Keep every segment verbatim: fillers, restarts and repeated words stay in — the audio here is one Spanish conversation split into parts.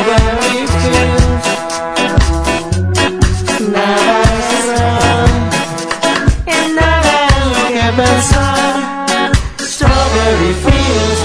strawberry fields. Nada será y nada que pensar. Strawberry fields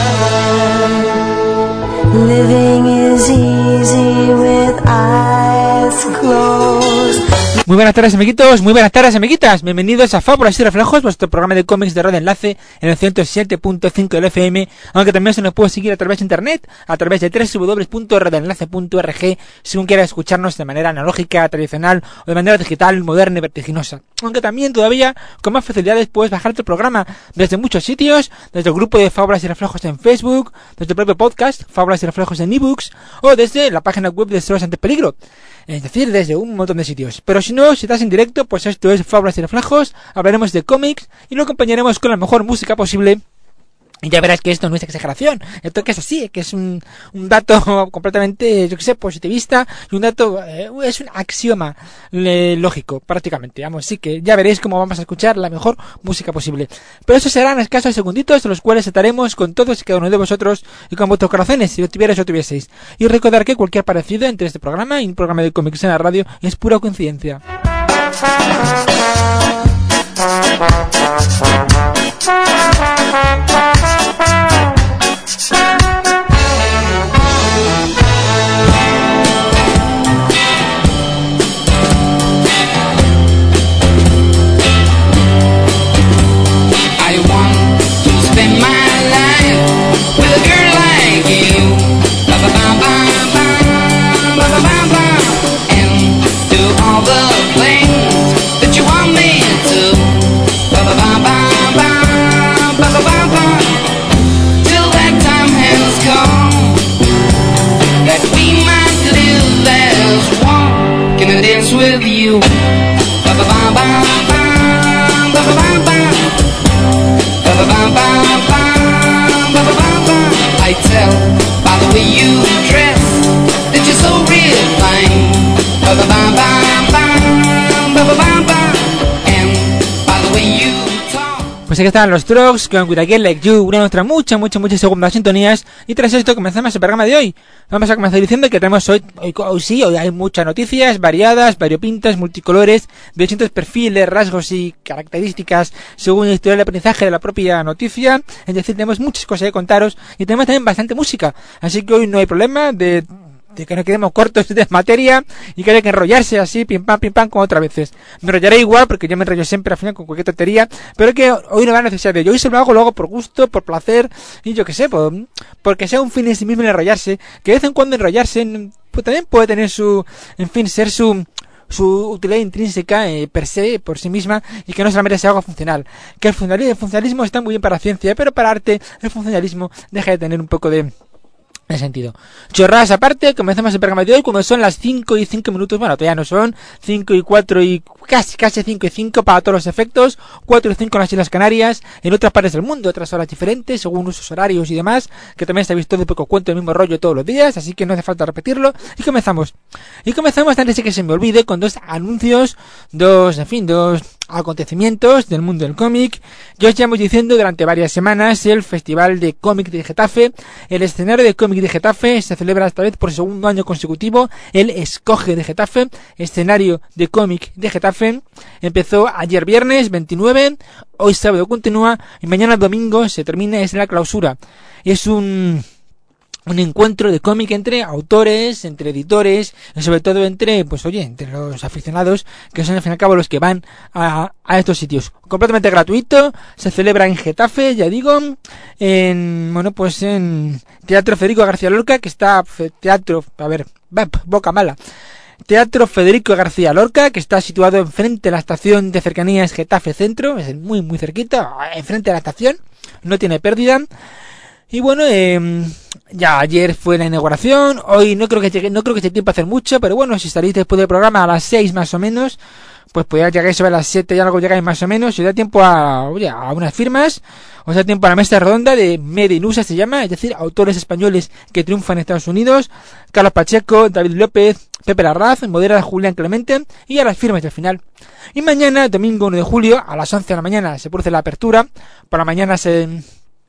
forever. Living is easy with eyes closed. Muy buenas tardes, amiguitos, muy buenas tardes, amiguitas. Bienvenidos a Fábulas y Reflejos, vuestro programa de cómics de Radio Enlace en el ciento siete punto cinco del F M, aunque también se nos puede seguir a través de internet, a través de doble u doble u doble u punto radioenlace punto org, según quiera escucharnos de manera analógica, tradicional o de manera digital, moderna y vertiginosa. Aunque también todavía con más facilidades puedes bajar tu programa desde muchos sitios, desde el grupo de Fábulas y Reflejos en Facebook, desde el propio podcast, Fábulas y Reflejos en ebooks, o desde la página web de Celos ante Peligro. Es decir, desde un montón de sitios. Pero si no, si estás en directo, pues esto es Fábulas y Reflejos, hablaremos de cómics y lo acompañaremos con la mejor música posible. Y ya verás que esto no es exageración, esto que es así, que es un, un dato completamente, yo que sé, positivista, y un dato, eh, es un axioma eh, lógico, prácticamente, vamos, sí que ya veréis cómo vamos a escuchar la mejor música posible. Pero eso serán escasos segunditos, en los cuales estaremos con todos y cada uno de vosotros, y con vuestros corazones, si lo tuvierais o tuvieseis. Y recordar que cualquier parecido entre este programa y un programa de cómics en la radio es pura coincidencia. Dance with you. Ba ba ba ba ba ba ba ba ba ba ba ba ba ba. I tell by the way you dress that you're so real fine. Ba ba ba ba ba ba ba ba ba. And by the way you talk. Pues aquí están los Strokes con With a Girl Like You, una de nuestras muchas, muchas, muchas segundas sintonías. Y tras esto comenzamos el programa de hoy. Vamos a comenzar diciendo que tenemos hoy, hoy, hoy sí, hoy hay muchas noticias variadas, variopintas, multicolores, de distintos perfiles, rasgos y características según el historial de aprendizaje de la propia noticia. Es decir, tenemos muchas cosas que contaros y tenemos también bastante música. Así que hoy no hay problema de... de que no quedemos cortos de materia y que haya que enrollarse así, pim pam, pim pam, como otras veces. Me enrollaré igual, porque yo me enrollo siempre al final con cualquier tontería, pero que hoy no va a necesitar de ello. Hoy se lo hago, lo hago por gusto, por placer, y yo qué sé, por, porque sea un fin en sí mismo el enrollarse, que de vez en cuando enrollarse, pues también puede tener su, en fin, ser su... su utilidad intrínseca eh, per se, por sí misma, y que no solamente sea algo funcional. Que el funcionalismo, el funcionalismo está muy bien para la ciencia, pero para arte el funcionalismo deja de tener un poco de... en sentido. Chorradas aparte, comenzamos el programa de hoy cuando son las cinco y cinco minutos, bueno, todavía no son, cinco y cuatro y casi, casi cinco y cinco para todos los efectos, cuatro y cinco en las Islas Canarias, en otras partes del mundo, otras horas diferentes, según usos horarios y demás, que también se ha visto de poco cuento el mismo rollo todos los días, así que no hace falta repetirlo, y comenzamos. Y comenzamos antes de que se me olvide con dos anuncios, dos, en fin, dos acontecimientos del mundo del cómic. Ya os llevamos diciendo durante varias semanas el Festival de Cómic de Getafe. El escenario de cómic de Getafe se celebra esta vez por segundo año consecutivo. El Escoge de Getafe, escenario de cómic de Getafe. Empezó ayer viernes veintinueve, hoy sábado continúa y mañana domingo se termina, es la clausura. Es un... un encuentro de cómic entre autores, entre editores, y sobre todo entre, pues oye, entre los aficionados, que son al fin y al cabo los que van a, a estos sitios. Completamente gratuito, se celebra en Getafe, ya digo, en, bueno, pues en Teatro Federico García Lorca, que está, teatro, a ver, boca mala. Teatro Federico García Lorca, que está situado enfrente de la estación de cercanías Getafe Centro, es muy, muy cerquita, enfrente de la estación, no tiene pérdida. Y bueno, eh, ya ayer fue la inauguración, hoy no creo que llegue, no creo que esté tiempo a hacer mucho, pero bueno, si estaréis después del programa a las seis más o menos, pues pues ya llegáis a las siete y algo llegáis más o menos, os da tiempo a, oye, a unas firmas, os da tiempo a la mesa redonda de Made in U S A se llama, es decir, autores españoles que triunfan en Estados Unidos, Carlos Pacheco, David López, Pepe Larraz, modera Julián Clemente, y a las firmas del final. Y mañana, domingo uno de julio, a las once de la mañana se produce la apertura, por la mañana se...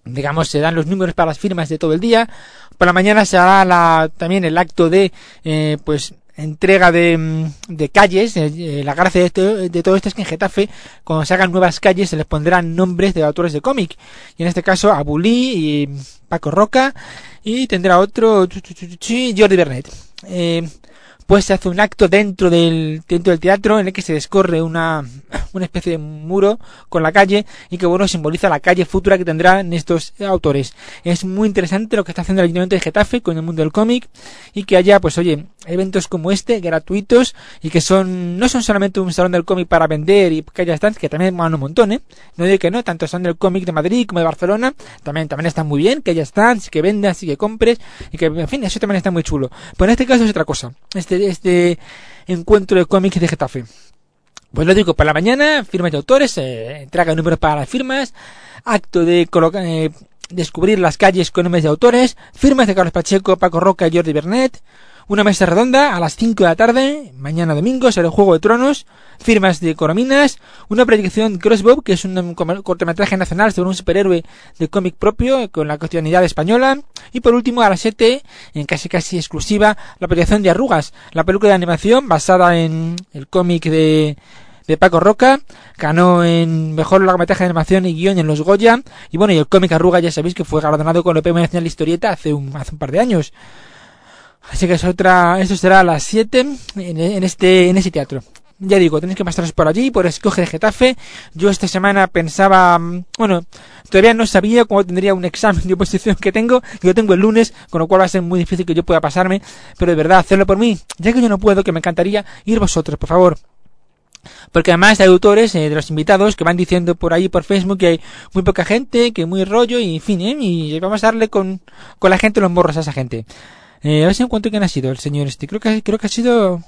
digamos, se dan los números para las firmas de todo el día. Por la mañana se hará la, también el acto de, eh, pues, entrega de, de calles. Eh, la gracia de, esto, de todo esto es que en Getafe, cuando se hagan nuevas calles, se les pondrán nombres de autores de cómic. Y en este caso, Abulí y Paco Roca, y tendrá otro, Jordi Bernet. Eh, pues se hace un acto dentro del dentro del teatro en el que se descorre una una especie de muro con la calle y que bueno simboliza la calle futura que tendrán estos autores. Es muy interesante lo que está haciendo el Ayuntamiento de Getafe con el mundo del cómic, y que haya, pues oye, eventos como este gratuitos y que son no son solamente un salón del cómic para vender y que haya stands, que también van un montón, eh no digo que no, tanto son del cómic de Madrid como de Barcelona, también también están muy bien, que haya stands, que vendas y que compres, y que en fin, eso también está muy chulo. Pero en este caso es otra cosa, este este encuentro de cómics de Getafe. Pues lo digo, por la mañana, firmas de autores, eh, entrega de números para las firmas, acto de colocar, eh, descubrir las calles con nombres de autores, firmas de Carlos Pacheco, Paco Roca y Jordi Bernet, una mesa redonda a las cinco de la tarde, mañana domingo, será el Juego de Tronos, firmas de Corominas, una proyección Crossbow, que es un cortometraje nacional sobre un superhéroe de cómic propio, con la cotidianidad española, y por último a las siete, en casi casi exclusiva, la proyección de Arrugas, la película de animación basada en el cómic de... de Paco Roca, ganó en mejor largometraje de animación y guión en los Goya, y bueno, y el cómic Arruga ya sabéis que fue galardonado con el Premio Nacional de Historieta hace un, hace un par de años. Así que es otra, eso será a las siete en, en este, en ese teatro. Ya digo, tenéis que pasaros por allí, por Escoge de Getafe. Yo esta semana pensaba, bueno, todavía no sabía cómo tendría un examen de oposición que tengo, que lo tengo el lunes, con lo cual va a ser muy difícil que yo pueda pasarme, pero de verdad, hacerlo por mí, ya que yo no puedo, que me encantaría ir vosotros, por favor. Porque además hay autores, eh, de los invitados, que van diciendo por ahí por Facebook que hay muy poca gente, que muy rollo, y en fin, eh, y vamos a darle con, con la gente los morros a esa gente. Eh, a ver si encuentro quién ha sido el señor este. Creo que, creo que ha sido...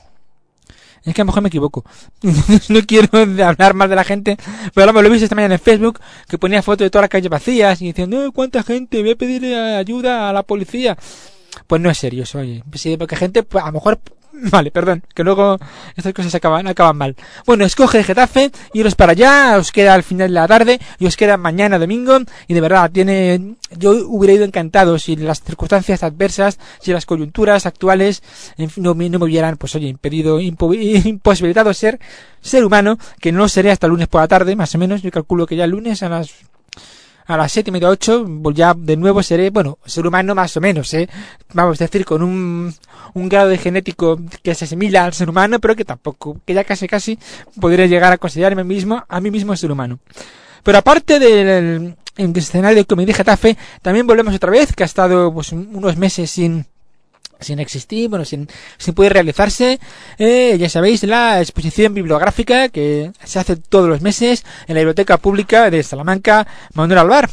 Es que a lo mejor me equivoco. No quiero hablar mal de la gente, pero lo he visto esta mañana en Facebook, que ponía fotos de todas las calles vacías y diciendo, no, ¿cuánta gente? Voy a pedir ayuda a la policía. Pues no es serio eso, oye. Sí, porque gente, pues, a lo mejor... Vale, perdón, que luego estas cosas acaban, acaban mal. Bueno, Escoge Getafe, iros para allá, os queda al final de la tarde y os queda mañana domingo, y de verdad, tiene, yo hubiera ido encantado si las circunstancias adversas, si las coyunturas actuales en fin, no, no me hubieran, pues oye, impedido, impo, imposibilitado ser ser humano, que no seré hasta el lunes por la tarde, más o menos. Yo calculo que ya el lunes a las a las siete y media, ocho, pues ya de nuevo seré, bueno, ser humano más o menos, eh, vamos a decir, con un, un grado de genético que se asimila al ser humano, pero que tampoco, que ya casi casi podría llegar a considerarme mismo, a mí mismo ser humano. Pero aparte del el escenario de Comedia Getafe, también volvemos otra vez, que ha estado pues unos meses sin sin existir, bueno, sin, sin poder realizarse, eh, ya sabéis, la exposición bibliográfica que se hace todos los meses en la Biblioteca Pública de Salamanca, Manuel Alvar.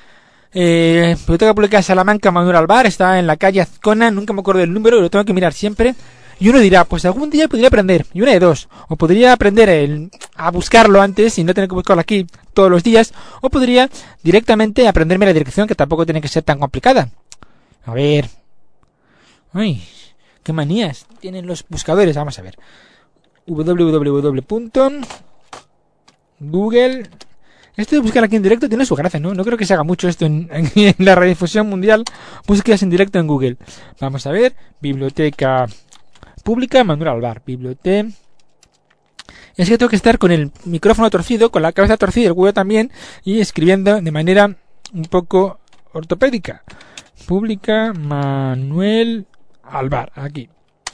Eh, Biblioteca Pública de Salamanca, Manuel Alvar, está en la calle Azcona, nunca me acuerdo del número, lo tengo que mirar siempre. Y uno dirá, pues algún día podría aprender, y una de dos, o podría aprender el, a buscarlo antes y no tener que buscarlo aquí todos los días, o podría directamente aprenderme la dirección, que tampoco tiene que ser tan complicada. A ver... Ay, qué manías tienen los buscadores. Vamos a ver. www punto google. Esto de buscar aquí en directo tiene su gracia, ¿no? No creo que se haga mucho esto en, en, en la radiodifusión mundial. Búsquedas en directo en Google. Vamos a ver. Biblioteca Pública Manuel Alvar. Biblioteca. Es que tengo que estar con el micrófono torcido, con la cabeza torcida y el huevo también, y escribiendo de manera un poco ortopédica. Pública Manuel Alvar, aquí.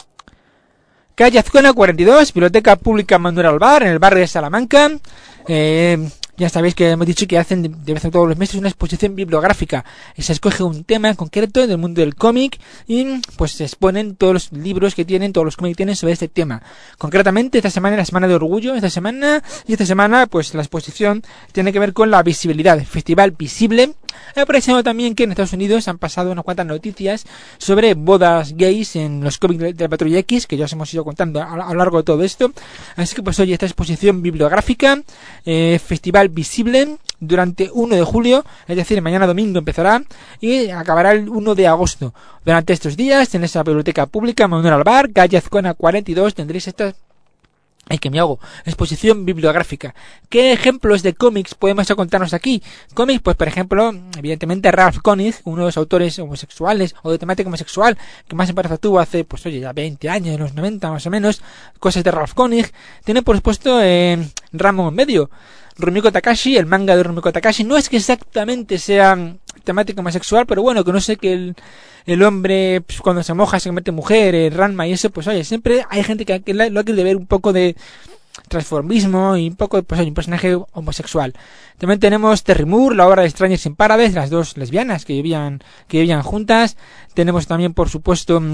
Calle Azcona cuarenta y dos, Biblioteca Pública Manuel Alvar, en el barrio de Salamanca. Eh, ya sabéis que hemos dicho que hacen de, de vez en todos los meses una exposición bibliográfica. Y se escoge un tema en concreto del mundo del cómic y pues se exponen todos los libros que tienen, todos los cómics que tienen sobre este tema. Concretamente, esta semana es la Semana de Orgullo, esta semana, y esta semana pues la exposición tiene que ver con la visibilidad, el Festival Visible. He aparecido también que en Estados Unidos han pasado unas cuantas noticias sobre bodas gays en los cómics de la Patrulla X, que ya os hemos ido contando a, a lo largo de todo esto. Así que pues hoy esta exposición bibliográfica, eh, Festival Visible, durante uno de julio, es decir, mañana domingo empezará y acabará el uno de agosto. Durante estos días, en esa Biblioteca Pública Manuel Alvar, calle Azcona cuarenta y dos, tendréis esta Ay, que me hago. Exposición bibliográfica. ¿Qué ejemplos de cómics podemos contarnos aquí? Cómics, pues por ejemplo, evidentemente Ralph Koenig, uno de los autores homosexuales o de temática homosexual que más embarazo tuvo hace, pues oye, ya veinte años, en los noventa más o menos, cosas de Ralph Koenig. Tiene por supuesto eh, Ramón Medio. Rumiko Takashi, el manga de Rumiko Takashi, no es que exactamente sea temática homosexual, pero bueno, que no sé que el, el hombre pues, cuando se moja se convierte en mujer, el Ranma y eso, pues oye, siempre hay gente que, que lo quiere ver un poco de transformismo y un poco, pues oye, un personaje homosexual. También tenemos Terry Moore, la obra de Strangers in Paradise, las dos lesbianas que vivían, que vivían juntas. Tenemos también, por supuesto,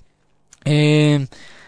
eh,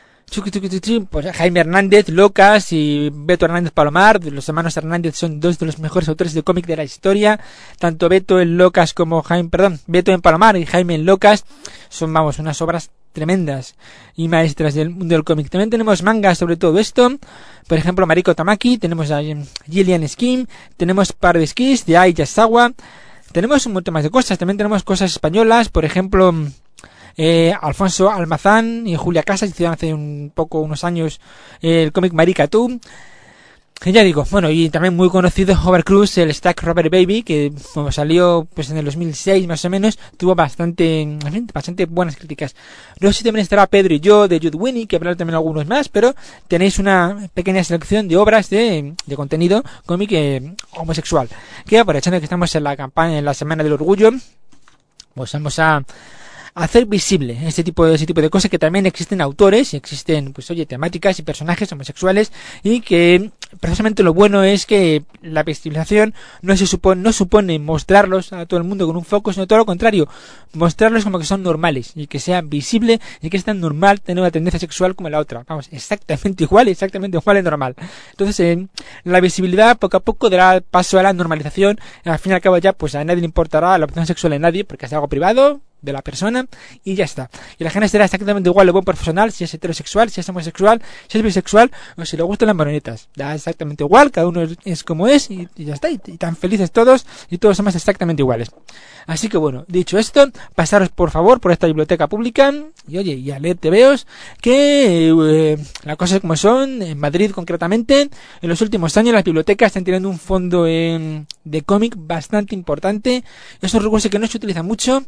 pues Jaime Hernández, Locas y Beto Hernández Palomar. Los hermanos Hernández son dos de los mejores autores de cómic de la historia. Tanto Beto en Locas como Jaime, perdón, Beto en Palomar y Jaime en Locas son, vamos, unas obras tremendas y maestras del mundo del cómic. También tenemos mangas sobre todo esto. Por ejemplo, Mariko Tamaki, tenemos a Gillian Skim, tenemos Paradise Kiss de Ai Yasawa. Tenemos un montón más de cosas. También tenemos cosas españolas, por ejemplo, Eh, Alfonso Almazán y Julia Casas hicieron hace un poco, unos años, eh, el cómic Marica Tú. Que ya digo, bueno, y también muy conocido Overcruz, el Stack Rubber Baby, que como salió pues en el dos mil seis más o menos, tuvo bastante, bastante buenas críticas. Luego sí también estará Pedro y yo de Jude Winnie, que habrá también algunos más, pero tenéis una pequeña selección de obras de, de contenido cómic eh, homosexual. Que aprovechando que estamos en la campaña, en la Semana del Orgullo, pues vamos a hacer visible ese tipo de ese tipo de cosas, que también existen autores y existen, pues oye, temáticas y personajes homosexuales, y que precisamente lo bueno es que la visibilización no se supone no supone mostrarlos a todo el mundo con un foco, sino todo lo contrario, mostrarlos como que son normales y que sea visible y que es tan normal tener una tendencia sexual como la otra, vamos, exactamente igual, exactamente igual es normal. Entonces eh, la visibilidad poco a poco dará paso a la normalización, y al fin y al cabo ya pues a nadie le importará la opción sexual de nadie, porque es algo privado de la persona y ya está. Y la gente será exactamente igual de buen profesional, si es heterosexual, si es homosexual, si es bisexual o si le gustan las marionetas. Da exactamente igual, cada uno es como es y, y ya está, y, y tan felices todos y todos somos exactamente iguales. Así que bueno, dicho esto, pasaros por favor por esta biblioteca pública y oye, y a leer tebeos, que eh, las cosas como son, en Madrid concretamente, en los últimos años las bibliotecas están teniendo un fondo eh, de cómic bastante importante. Es un recurso que no se utiliza mucho.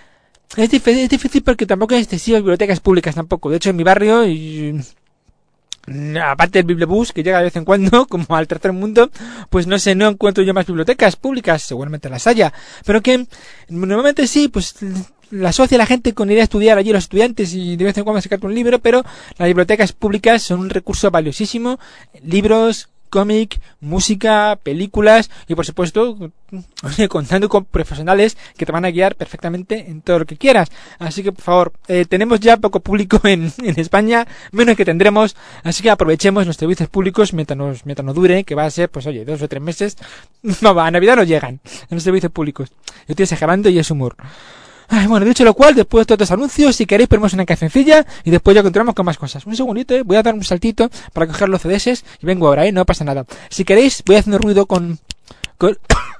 Es difícil, es difícil porque tampoco hay excesivas bibliotecas públicas tampoco. De hecho, en mi barrio, y, aparte del bibliobús que llega de vez en cuando, como al tercer mundo, pues no sé, no encuentro yo más bibliotecas públicas, seguramente las haya. Pero que normalmente sí, pues la asocia la gente con ir a estudiar allí los estudiantes y de vez en cuando sacarte un libro, pero las bibliotecas públicas son un recurso valiosísimo. Libros, cómic, música, películas y por supuesto contando con profesionales que te van a guiar perfectamente en todo lo que quieras. Así que por favor, eh, tenemos ya poco público en, en España, menos que tendremos, así que aprovechemos los servicios públicos mientras nos, mientras nos dure, que va a ser pues oye, dos o tres meses. No, a Navidad no llegan en los servicios públicos. Yo estoy exagerando y es humor. Ay, bueno, dicho lo cual, después de todos estos anuncios, si queréis ponemos una cancioncilla y después ya continuamos con más cosas. Un segundito, ¿eh? Voy a dar un saltito para coger los C Ds y vengo ahora, ¿eh? No pasa nada. Si queréis, voy haciendo ruido con... con,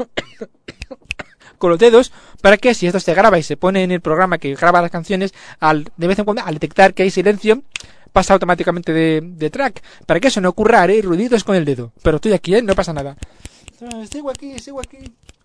con los dedos, para que si esto se graba y se pone en el programa que graba las canciones, al de vez en cuando, al detectar que hay silencio, pasa automáticamente de, de track. Para que eso no ocurra, haré ruiditos con el dedo. Pero estoy aquí, ¿eh? No pasa nada. Sigo aquí, sigo aquí.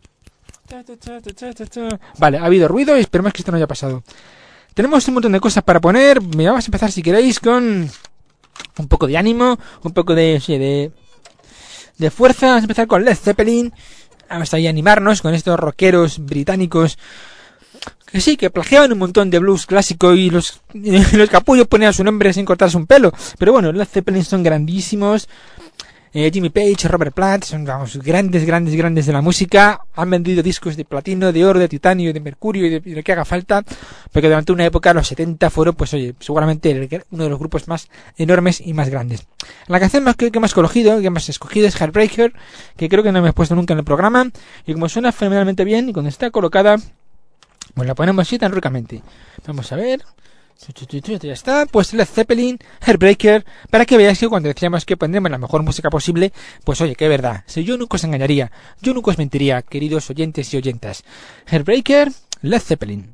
Vale, ha habido ruido y esperemos que esto no haya pasado. Tenemos un montón de cosas para poner. Me vamos a empezar, si queréis, con un poco de ánimo, un poco de, sí, de, de fuerza. Vamos a empezar con Led Zeppelin. Vamos a animarnos con estos rockeros británicos que sí, que plagiaban un montón de blues clásico y los, y los capullos ponían su nombre sin cortarse un pelo. Pero bueno, Led Zeppelin son grandísimos. Eh, Jimmy Page, Robert Plant, son vamos, grandes, grandes, grandes de la música. Han vendido discos de platino, de oro, de titanio, de mercurio y de, y de lo que haga falta. Porque durante una época, los setenta, fueron, pues oye, seguramente el, uno de los grupos más enormes y más grandes. La canción más que, que hemos escogido, que hemos escogido es Heartbreaker, que creo que no me he puesto nunca en el programa. Y como suena fenomenalmente bien y cuando está colocada, pues la ponemos así tan ricamente. Vamos a ver... Ya está, pues Led Zeppelin, Heartbreaker, para que veáis que cuando decíamos que pondremos la mejor música posible, pues oye, que verdad, si yo nunca os engañaría, yo nunca os mentiría, queridos oyentes y oyentas. Heartbreaker, Led Zeppelin.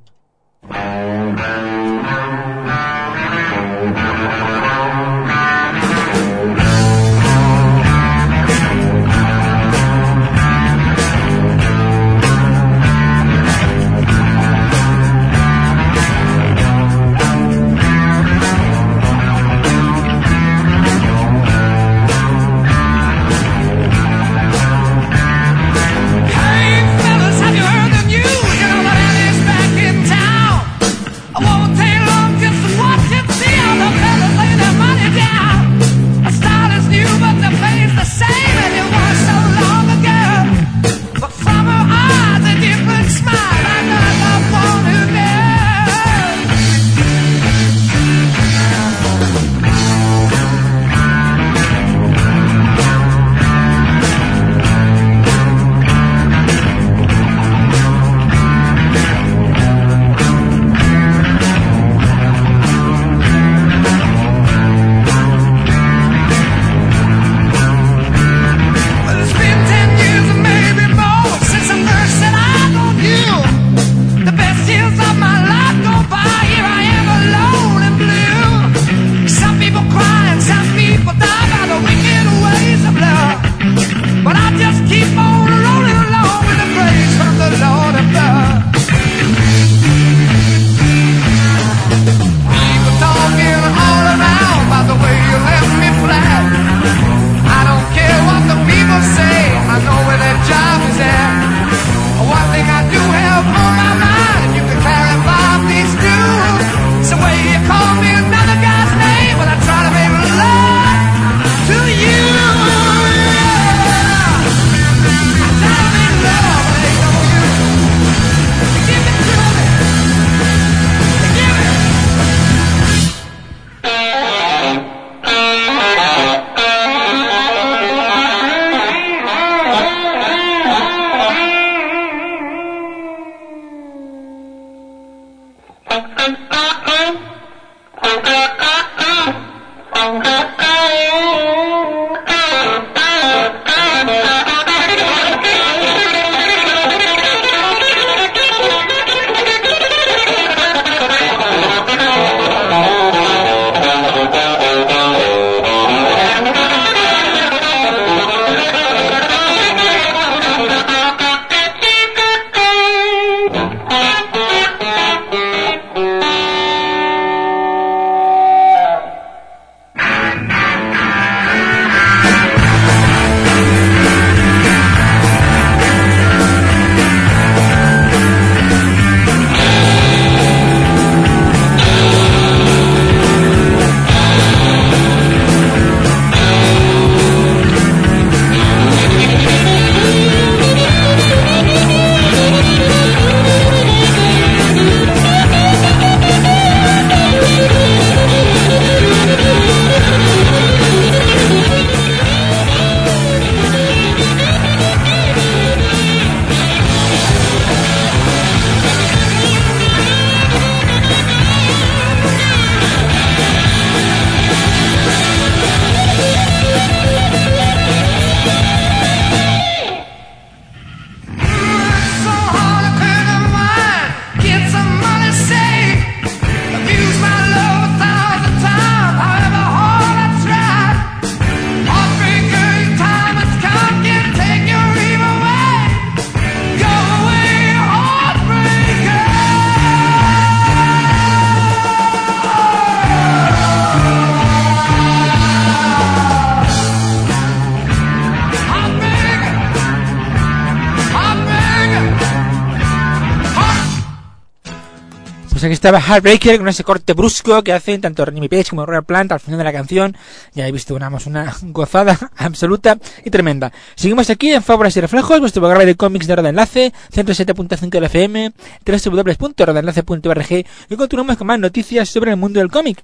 Pues aquí estaba Heartbreaker con ese corte brusco que hacen tanto Jimmy Page como Robert Plant al final de la canción. Ya he visto una, una gozada absoluta y tremenda. Seguimos aquí en Fábulas y Reflejos, vuestro programa de cómics de Red Enlace, ciento siete punto cinco de la F M, doble u doble u doble u punto red enlace punto org, y continuamos con más noticias sobre el mundo del cómic.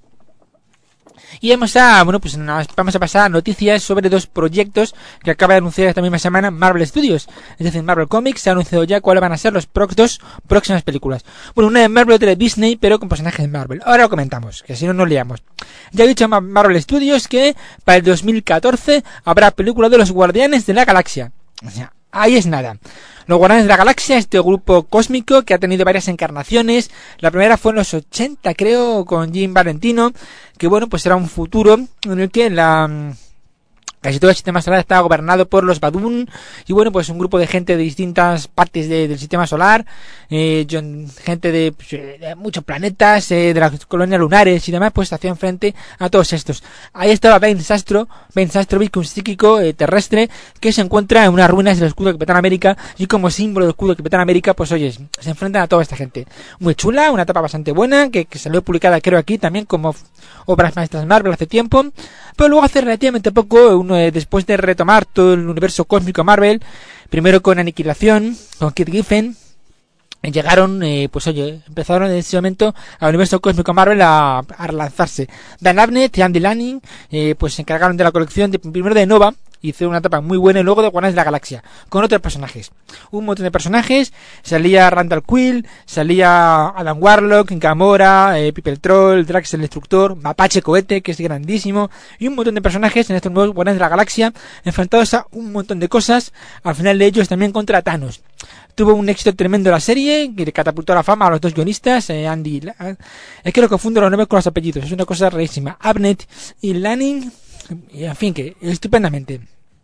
Y vamos a, bueno, pues vamos a pasar a noticias sobre dos proyectos que acaba de anunciar esta misma semana Marvel Studios. Es decir, Marvel Comics se ha anunciado ya cuáles van a ser los pro- dos próximas películas. Bueno, una de Marvel y otra de Disney, pero con personajes de Marvel. Ahora lo comentamos, que si no nos liamos. Ya he dicho a Marvel Studios que para el dos mil catorce habrá película de los Guardianes de la Galaxia. O sea, ahí es nada. Los Guardianes de la Galaxia, este grupo cósmico que ha tenido varias encarnaciones. La primera fue en los ochenta, creo, con Jim Valentino, que bueno, pues era un futuro en el que la casi todo el sistema solar estaba gobernado por los Badun, y bueno, pues un grupo de gente de distintas partes de, del sistema solar, eh, gente de, pues, de muchos planetas, eh, de las colonias lunares y demás, pues hacían frente a todos estos. Ahí estaba Ben Sastro, Ben Sastrovic, un psíquico eh, terrestre que se encuentra en unas ruinas del escudo de Capitán América, y como símbolo del escudo de Capitán América, pues oye, se enfrentan a toda esta gente. Muy chula, una etapa bastante buena, que, que salió publicada creo aquí también como obras maestras Marvel hace tiempo, pero luego hace relativamente poco, uno eh, después de retomar todo el universo cósmico Marvel, primero con Aniquilación, con Kit Giffen, llegaron, eh, pues oye, empezaron en ese momento al universo cósmico Marvel a, a relanzarse. Dan Abnett y Andy Lanning, eh, pues se encargaron de la colección de, primero de Nova, hizo una etapa muy buena, y luego de Guardianes de la Galaxia, con otros personajes. Un montón de personajes, salía Randall Quill, salía Adam Warlock, Gamora, eh, People Troll, Drax el Destructor, Mapache Cohete, que es grandísimo, y un montón de personajes en estos nuevos Guardianes de la Galaxia, enfrentados a un montón de cosas, al final de ellos también contra Thanos. Tuvo un éxito tremendo la serie, que catapultó a la fama a los dos guionistas, eh, Andy... Es que lo confundo los nombres con los apellidos, es una cosa rarísima. Abnett y Lanning, y en fin, que estupendamente.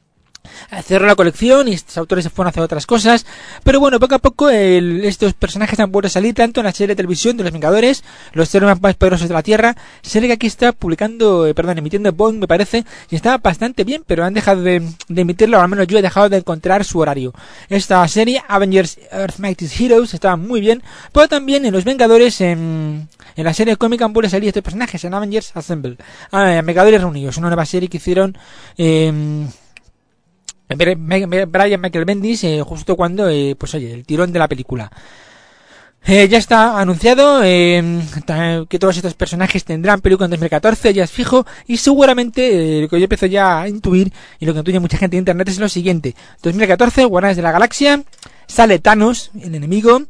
Cerró la colección y estos autores se fueron a hacer otras cosas, pero bueno, poco a poco el, estos personajes han vuelto a salir tanto en la serie de televisión de los Vengadores, los seres más poderosos de la Tierra, serie que aquí está publicando, eh, perdón, emitiendo Boeing me parece, y está bastante bien, pero han dejado de, de emitirlo, o al menos yo he dejado de encontrar su horario. Esta serie, Avengers Earth Mightiest Heroes, estaba muy bien, pero también en los Vengadores, en, en la serie cómica han vuelto a salir estos personajes, en Avengers Assemble, ah, Vengadores Reunidos, una nueva serie que hicieron... Eh, Brian Michael Bendis, eh, justo cuando, eh, pues oye, el tirón de la película. Eh, ya está anunciado eh, que todos estos personajes tendrán película en dos mil catorce, ya es fijo, y seguramente eh, lo que yo empiezo ya a intuir, y lo que intuye mucha gente en internet, es lo siguiente. dos mil catorce, Guardianes de la Galaxia, sale Thanos, el enemigo,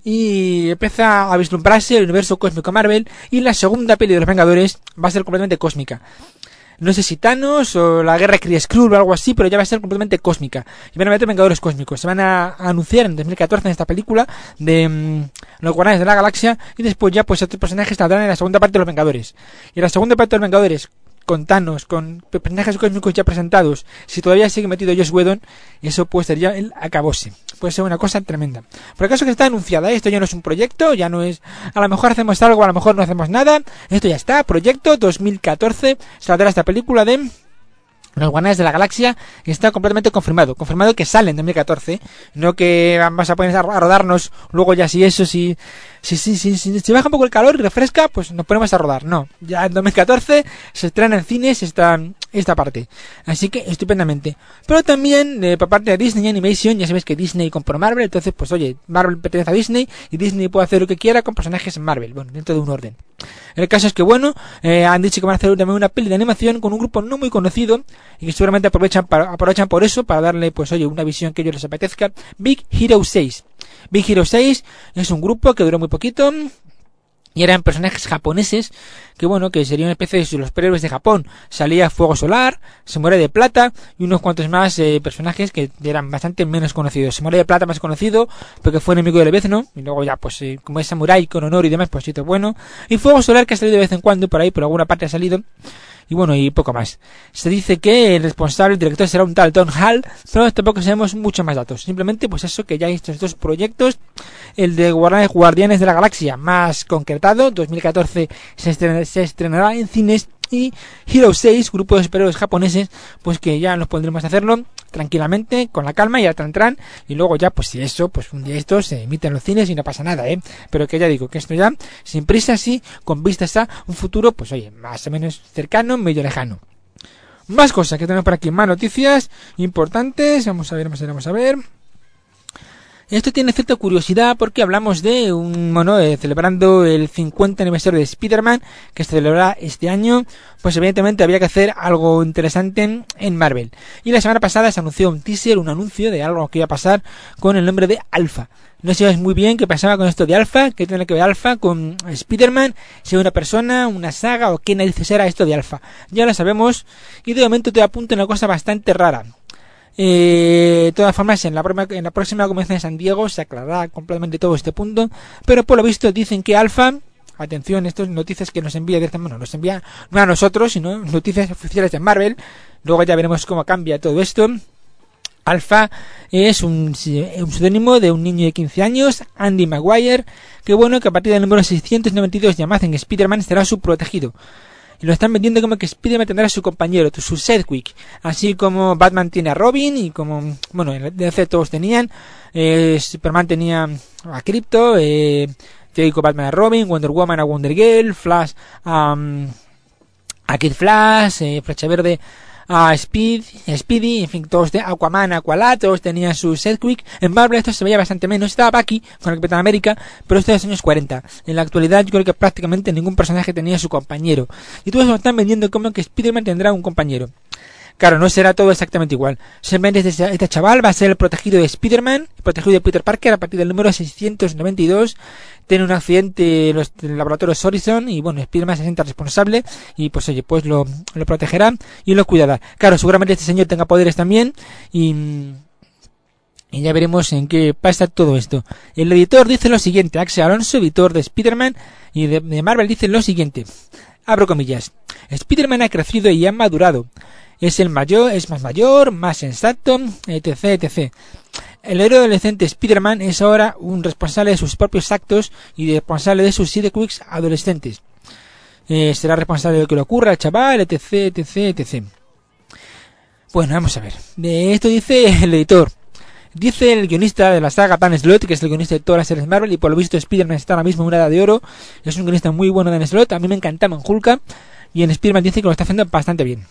y empieza a vislumbrarse el universo cósmico Marvel, y la segunda peli de los Vengadores va a ser completamente cósmica. No sé si Thanos o la guerra Kree Skrull o algo así, pero ya va a ser completamente cósmica. Y van a meter Vengadores cósmicos. Se van a, a anunciar en dos mil catorce en esta película de mmm, los Guardianes de la Galaxia, y después ya pues estos personajes saldrán en la segunda parte de los Vengadores. Y en la segunda parte de los Vengadores, con Thanos, con personajes cósmicos ya presentados, si todavía sigue metido Joss Whedon, eso puede ser ya el acabose. Puede ser una cosa tremenda. Por el caso que está anunciada, ¿eh? Esto ya no es un proyecto, ya no es... A lo mejor hacemos algo, a lo mejor no hacemos nada. Esto ya está, proyecto dos mil catorce, saldrá esta película de... Los Guardianes de la Galaxia, y está completamente confirmado. Confirmado que sale en dos mil catorce. No que vamos a poner a rodarnos luego ya si eso, si... Si, si, si, si, si baja un poco el calor y refresca, pues nos ponemos a rodar. No, ya en dos mil catorce se estrena en cines esta, esta parte. Así que estupendamente. Pero también, eh, por parte de Disney Animation, ya sabéis que Disney compró Marvel. Entonces, pues oye, Marvel pertenece a Disney, y Disney puede hacer lo que quiera con personajes Marvel. Bueno, dentro de un orden. El caso es que, bueno, eh, han dicho que van a hacer también una peli de animación con un grupo no muy conocido, y que seguramente aprovechan, para, aprovechan por eso, para darle, pues oye, una visión que a ellos les apetezca. Big Hero seis. Big Hero seis es un grupo que duró muy poquito, y eran personajes japoneses que, bueno, que serían una especie de los superhéroes de Japón. Salía Fuego Solar, Samurai de Plata y unos cuantos más eh, personajes que eran bastante menos conocidos. Samurai de Plata más conocido porque fue enemigo del Lebezno, y luego ya pues eh, como es Samurai con honor y demás, pues sí, bueno. Y Fuego Solar, que ha salido de vez en cuando por ahí, por alguna parte ha salido. Y bueno, y poco más. Se dice que el responsable, el director, será un tal Don Hall, pero tampoco sabemos muchos más datos. Simplemente, pues eso, que ya hay estos dos proyectos. El de Guardianes de la Galaxia, más concretado, dos mil catorce se, estren- se estrenará en cines. Y Hero seis, grupo de superhéroes japoneses, pues que ya nos pondremos a hacerlo tranquilamente, con la calma y al tran tran, y luego ya, pues si eso, pues un día esto se emite en los cines y no pasa nada, ¿eh? Pero que ya digo, que esto ya, sin prisa, sí, con vistas a un futuro, pues oye, más o menos cercano, medio lejano. Más cosas que tenemos por aquí, más noticias importantes, vamos a ver, vamos a ver, vamos a ver. Esto tiene cierta curiosidad porque hablamos de un, bueno, eh, celebrando el cincuenta aniversario de Spider-Man, que se celebrará este año, pues evidentemente había que hacer algo interesante en, en Marvel. Y la semana pasada se anunció un teaser, un anuncio de algo que iba a pasar con el nombre de Alpha. No sabéis muy bien qué pasaba con esto de Alpha, qué tiene que ver Alpha con Spider-Man, si es una persona, una saga o qué narices era esto de Alpha. Ya lo sabemos y de momento te apunto en una cosa bastante rara. Eh, de todas formas, en la, en la próxima convención de San Diego se aclarará completamente todo este punto, pero por lo visto dicen que Alpha, atención, estas noticias que nos envía directamente, bueno, nos envía no a nosotros, sino noticias oficiales de Marvel, luego ya veremos cómo cambia todo esto. Alpha es un, un seudónimo de un niño de quince años, Andy Maguire, que bueno, que a partir del número seiscientos noventa y dos de Amazing Spider-Man será su protegido. Y lo están vendiendo como que Spider-Man tendrá a su compañero, su sidekick, así como Batman tiene a Robin y como, bueno, en el D C todos tenían, eh, Superman tenía a Crypto, eh, Jacob Batman a Robin, Wonder Woman a Wonder Girl, Flash um, a Kid Flash, eh, Flecha Verde a Speed, Speedy, en fin, todos de Aquaman, Aqualad, todos tenían su sidekick. En Marvel esto se veía bastante menos, estaba Bucky con el Capitán América, pero esto de los años cuarenta. En la actualidad yo creo que prácticamente ningún personaje tenía su compañero. Y todos lo están vendiendo como que Spider-Man tendrá un compañero. Claro, no será todo exactamente igual. Simplemente este, este chaval va a ser el protegido de Spider-Man, el protegido de Peter Parker a partir del número seiscientos noventa y dos. Tiene un accidente en los en el laboratorio Horizon y bueno, Spider-Man se siente responsable y pues oye, pues lo, lo protegerá y lo cuidará. Claro, seguramente este señor tenga poderes también y... Y ya veremos en qué pasa todo esto. El editor dice lo siguiente, Axel Alonso, editor de Spider-Man y de, de Marvel, dice lo siguiente. Abro comillas. Spider-Man ha crecido y ha madurado. Es el mayor, es más mayor, más sensato, etc, etcétera. El héroe adolescente Spider-Man es ahora un responsable de sus propios actos y responsable de sus sidekicks adolescentes. Eh, será responsable de lo que le ocurra al chaval, etc, etc, etcétera. Bueno, vamos a ver. De esto dice el editor. Dice el guionista de la saga Dan Slott, que es el guionista de todas las series Marvel, y por lo visto Spider-Man está ahora mismo en una edad de oro. Es un guionista muy bueno, Dan Slott. A mí me encantaba en Hulk, y en Spider-Man dice que lo está haciendo bastante bien.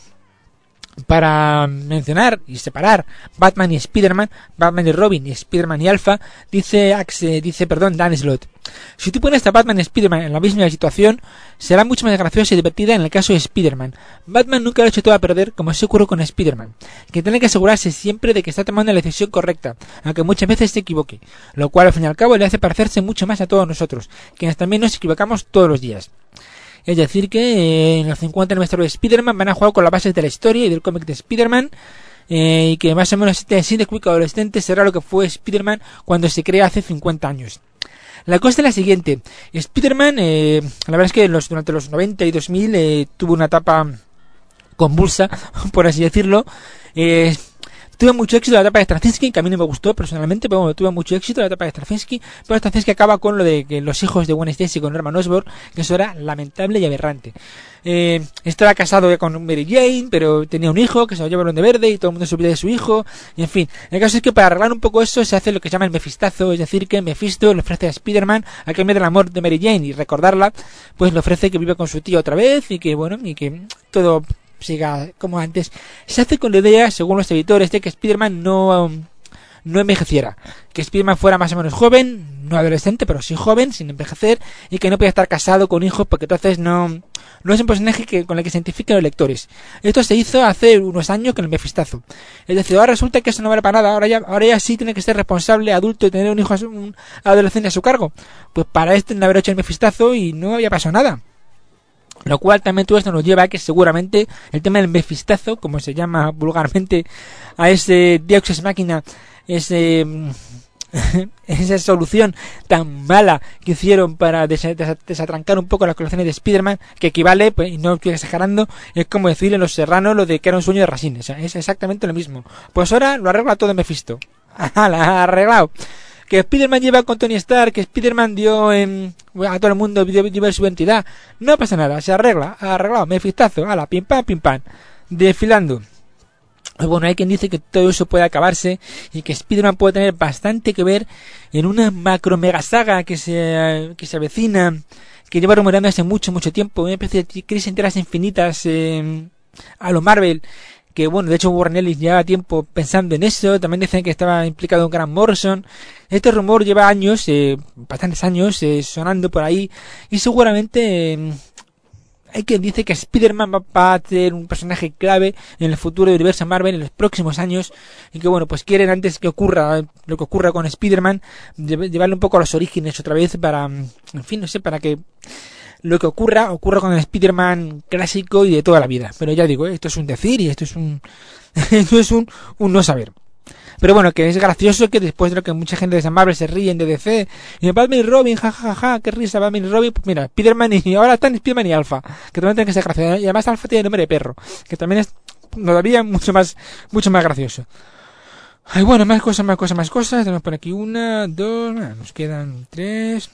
Para mencionar y separar Batman y Spider-Man, Batman y Robin y Spider-Man y Alpha, dice Axe, dice, perdón, Dan Slott. Si tú pones a Batman y Spider-Man en la misma situación, será mucho más graciosa y divertida en el caso de Spider-Man. Batman nunca lo ha hecho todo a perder, como se ocurre con Spider-Man, que tiene que asegurarse siempre de que está tomando la decisión correcta, aunque muchas veces se equivoque, lo cual al fin y al cabo le hace parecerse mucho más a todos nosotros, quienes también nos equivocamos todos los días. Es decir que eh, en los cincuenta aniversario de Spider-Man van a jugar con las bases de la historia y del cómic de Spider-Man, eh, y que más o menos este sidekick adolescente será lo que fue Spider-Man cuando se crea hace cincuenta años. La cosa es la siguiente. Spider-Man, eh, la verdad es que los, durante los noventa y dos mil eh, tuvo una etapa convulsa, por así decirlo. Eh, Tuvo mucho éxito la etapa de Straczynski, que a mí no me gustó personalmente, pero bueno, tuvo mucho éxito la etapa de Straczynski, pero Straczynski acaba con lo de que los hijos de Gwen Stacy con Norman Osborn, que eso era lamentable y aberrante. Eh, estaba casado con Mary Jane, pero tenía un hijo que se lo lleva de verde y todo el mundo se olvida de su hijo, y en fin. El caso es que para arreglar un poco eso se hace lo que se llama el mefistazo, es decir, que Mephisto le ofrece a Spider-Man, a cambio del amor de Mary Jane y recordarla, pues le ofrece que viva con su tío otra vez y que, bueno, y que todo siga como antes. Se hace con la idea, según los editores, de que Spider-Man no, um, no envejeciera, que Spider-Man fuera más o menos joven, no adolescente, pero sí joven, sin envejecer, y que no podía estar casado con hijos, porque entonces no, no es un personaje que, con el que se identifiquen los lectores. Esto se hizo hace unos años con el Mefistazo. Es decir, ahora resulta que eso no vale para nada, ahora ya, ahora ya sí tiene que ser responsable, adulto, y tener un hijo, un adolescente a su cargo. Pues para esto no haber hecho el Mefistazo y no había pasado nada. Lo cual también todo esto nos lleva a que seguramente el tema del mefistazo, como se llama vulgarmente a ese Deus Ex Machina, ese, esa solución tan mala que hicieron para des- des- desatrancar un poco las colecciones de Spider-Man, que equivale, pues, y no estoy exagerando, es como decir en Los Serranos lo de que era un sueño de Racine, o sea, es exactamente lo mismo. Pues ahora lo arregla todo Mephisto. ¡Ajá, la ha arreglado! Que Spider-Man lleva con Tony Stark, que Spider-Man dio en, a todo el mundo dio, dio su identidad. No pasa nada, se arregla, ha arreglado, Mefistazo, ala, pim pam, pim pam, desfilando. Y bueno, hay quien dice que todo eso puede acabarse y que Spider-Man puede tener bastante que ver en una macro mega saga que se, que se avecina, que lleva rumoreando hace mucho, mucho tiempo, una especie de crisis enteras infinitas eh, a lo Marvel, que bueno, de hecho Warren Ellis lleva tiempo pensando en eso. También dicen que estaba implicado un Grant Morrison. Este rumor lleva años, eh, bastantes años, eh, sonando por ahí, y seguramente... Eh, hay quien dice que Spider-Man va, va a ser un personaje clave en el futuro del universo Marvel en los próximos años, y que bueno, pues quieren, antes que ocurra lo que ocurra con Spider-Man, llevarle un poco a los orígenes otra vez para, en fin, no sé, para que lo que ocurra, ocurra con el Spider-Man clásico y de toda la vida. Pero ya digo, esto es un decir y esto es un esto es un, un no saber. Pero bueno, que es gracioso que después de lo que mucha gente de Marvel se ríen de D C, y de Batman y Robin, jajaja, ja, ja, qué risa, Batman y Robin, pues mira, Spider-Man y ahora están Spider-Man y Alpha, que también tienen que ser graciosos, y además Alpha tiene nombre de perro, que también es todavía mucho más, mucho más gracioso. Ay, bueno, más cosas, más cosas, más cosas, tenemos por aquí una, dos, nos quedan tres,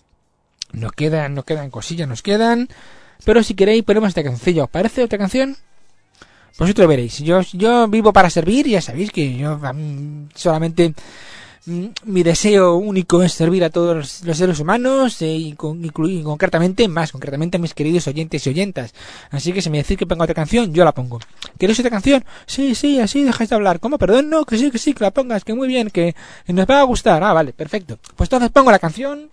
nos quedan, nos quedan cosillas, nos quedan, pero si queréis ponemos esta canción, ¿os parece otra canción? Vosotros lo veréis. Yo, yo vivo para servir, ya sabéis que yo um, solamente um, mi deseo único es servir a todos los, los seres humanos eh, y, con, y concretamente, más concretamente a mis queridos oyentes y oyentas. Así que si me decís que ponga otra canción, yo la pongo. ¿Queréis otra canción? Sí, sí, así dejáis de hablar. ¿Cómo? Perdón, no, que sí, que sí, que la pongas, que muy bien, que, que nos va a gustar. Ah, vale, perfecto. Pues entonces pongo la canción.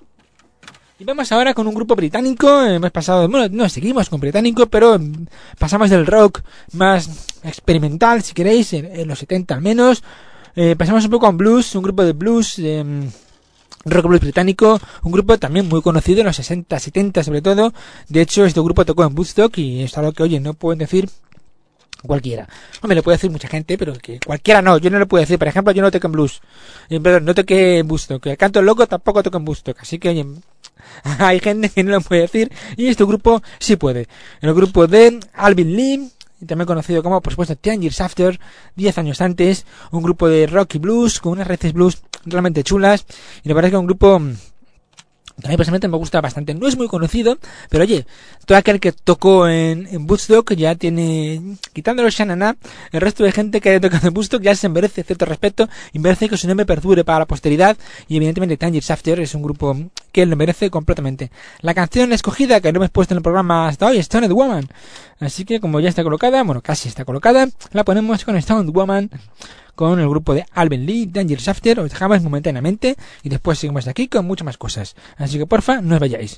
Y vamos ahora con un grupo británico. Hemos pasado, bueno, no, seguimos con británico, pero pasamos del rock más experimental, si queréis, en, en los setenta al menos. Eh, pasamos un poco a un blues, un grupo de blues, eh, rock blues británico, un grupo también muy conocido en los sesenta, setenta sobre todo. De hecho, este grupo tocó en Woodstock y es algo que, oye, no pueden decir cualquiera. Hombre, le puede decir mucha gente, pero que cualquiera no. Yo no le puedo decir, por ejemplo, yo no toqué en blues. Eh, perdón, no toqué en Woodstock. El canto loco tampoco toqué en Woodstock. Así que, oye, hay gente que no lo puede decir y este grupo sí puede. El grupo de Alvin Lee, también conocido como, por supuesto, Ten Years After, diez años antes, un grupo de rock y blues con unas raíces blues realmente chulas, y me parece que es un grupo que a mí personalmente me gusta bastante. No es muy conocido, pero oye, todo aquel que tocó en, en Woodstock ya tiene, quitándolo Shanana, el resto de gente que ha tocado en Woodstock ya se merece cierto respeto y merece que su nombre perdure para la posteridad, y evidentemente Ten Years After es un grupo que lo merece completamente. La canción escogida que no hemos puesto en el programa hasta hoy es Stoned Woman, así que como ya está colocada, bueno, casi está colocada, la ponemos con Stoned Woman, con el grupo de Alvin Lee, Ten Years After. Os dejamos momentáneamente y después seguimos aquí con muchas más cosas. Así que porfa, no os vayáis.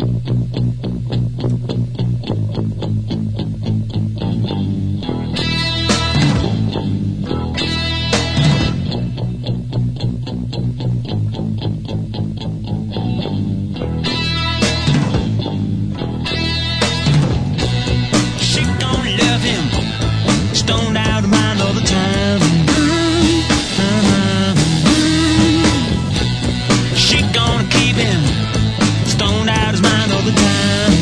Stoned out of mind all the time. She gonna keep him stoned out his mind all the time.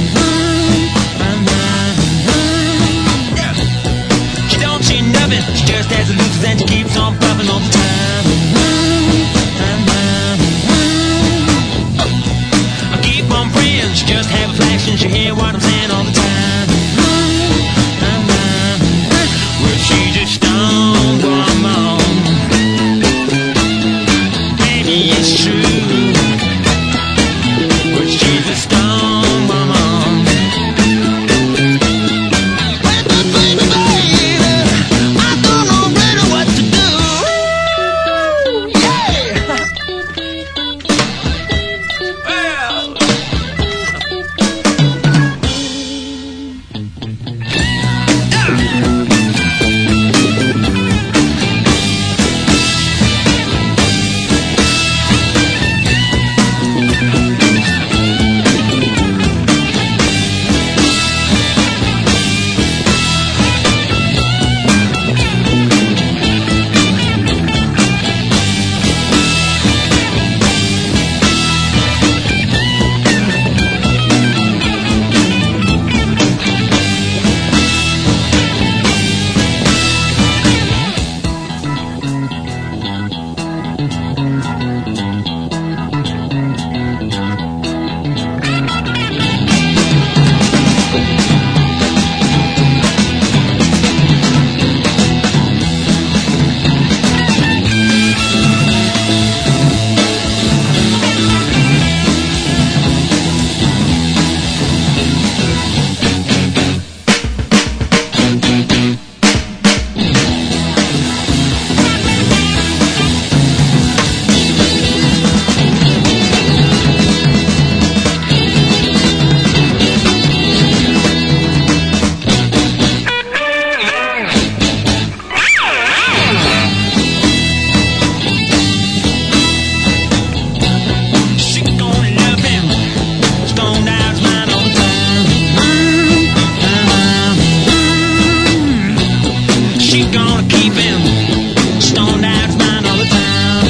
keeping stoned out his mind all the time.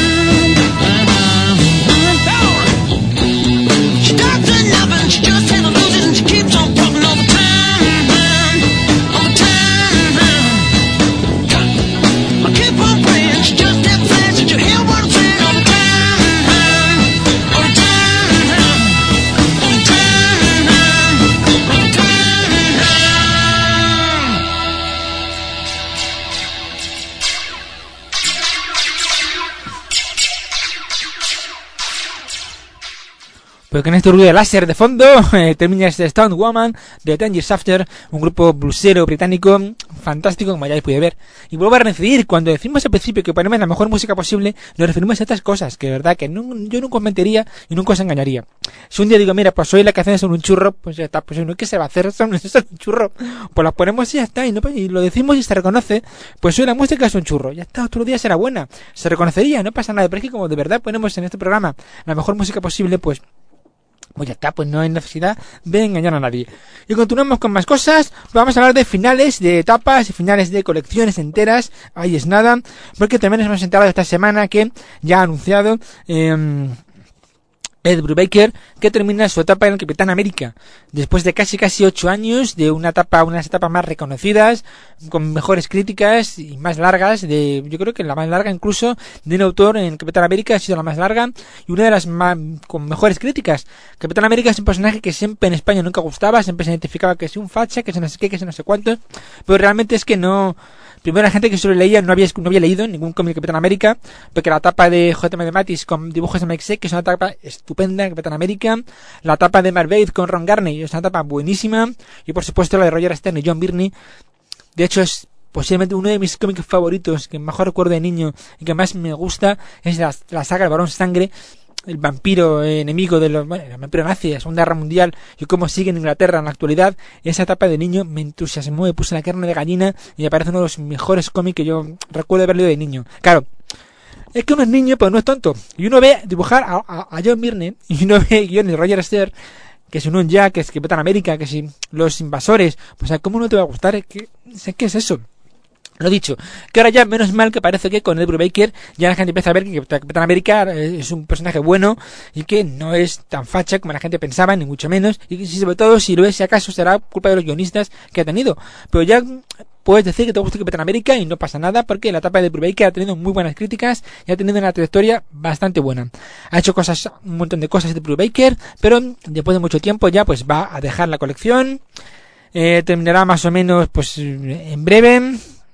She doesn't love and she just has a losing and she keeps on talking all the time. All the time. I keep on praying, she just never says that you hear what I'm saying all the time. All the time. All the time. All the time. Pues con este ruido de láser de fondo eh, termina este Stone Woman de Ten Years After, un grupo bluesero británico fantástico, como ya habéis podido ver. Y vuelvo a reincidir, cuando decimos al principio que ponemos la mejor música posible, nos referimos a estas cosas, que de verdad que no, yo nunca os mentiría y nunca os engañaría. Si un día digo, mira, pues hoy las canciones son un churro, pues ya está, pues no, ¿qué se va a hacer? Son, son un churro. Pues las ponemos y ya está, y, no, y lo decimos y se reconoce, pues hoy la música es un churro, ya está, otro día será buena, se reconocería, no pasa nada, pero es que como de verdad ponemos en este programa la mejor música posible, pues pues ya está, pues no hay necesidad de engañar a nadie. Y continuamos con más cosas. Vamos a hablar de finales de etapas y finales de colecciones enteras. Ahí es nada, porque también nos hemos enterado esta semana que ya ha anunciado eh, Ed Brubaker que termina su etapa en el Capitán América después de casi casi ocho años de una etapa, unas etapas más reconocidas, con mejores críticas y más largas, de yo creo que la más larga incluso de un autor en Capitán América ha sido la más larga y una de las más con mejores críticas. Capitán América es un personaje que siempre en España nunca gustaba, siempre se identificaba que es un facha, que es no sé qué, que es no sé cuánto, pero realmente es que no. Primero, la gente que solo leía no había, no había leído ningún cómic de Capitán América, porque la tapa de J M de Mattis con dibujos de Mike Zeck, que es una tapa estupenda de Capitán América, la tapa de Mark Waid con Ron Garney, es una tapa buenísima, y por supuesto la de Roger Stern y John Byrne. De hecho, es posiblemente uno de mis cómics favoritos, que mejor recuerdo de niño y que más me gusta, es la, la saga El Barón Sangre, el vampiro eh, enemigo de los, bueno, el vampiro nazi de la Segunda Guerra Mundial y cómo sigue en Inglaterra en la actualidad. Esa etapa de niño me entusiasmó, me puse la carne de gallina y me parece uno de los mejores cómics que yo recuerdo haber leído de niño. Claro, es que uno es niño, pero no es tonto. Y uno ve dibujar a, a, a John Byrne y uno ve guion de Roger Stern, que si uno ya, que es Capitán América, que si los invasores, pues ¿cómo no te va a gustar? Es que, ¿qué es eso? Lo dicho, que ahora ya menos mal que parece que con Ed Brubaker ya la gente empieza a ver que Capitán América es un personaje bueno y que no es tan facha como la gente pensaba, ni mucho menos, y que sobre todo si lo es, si acaso será culpa de los guionistas que ha tenido. Pero ya puedes decir que te gusta Capitán América y no pasa nada porque la etapa de Brubaker ha tenido muy buenas críticas y ha tenido una trayectoria bastante buena. Ha hecho cosas, un montón de cosas de Brubaker, pero después de mucho tiempo ya pues va a dejar la colección, eh, terminará más o menos pues en breve.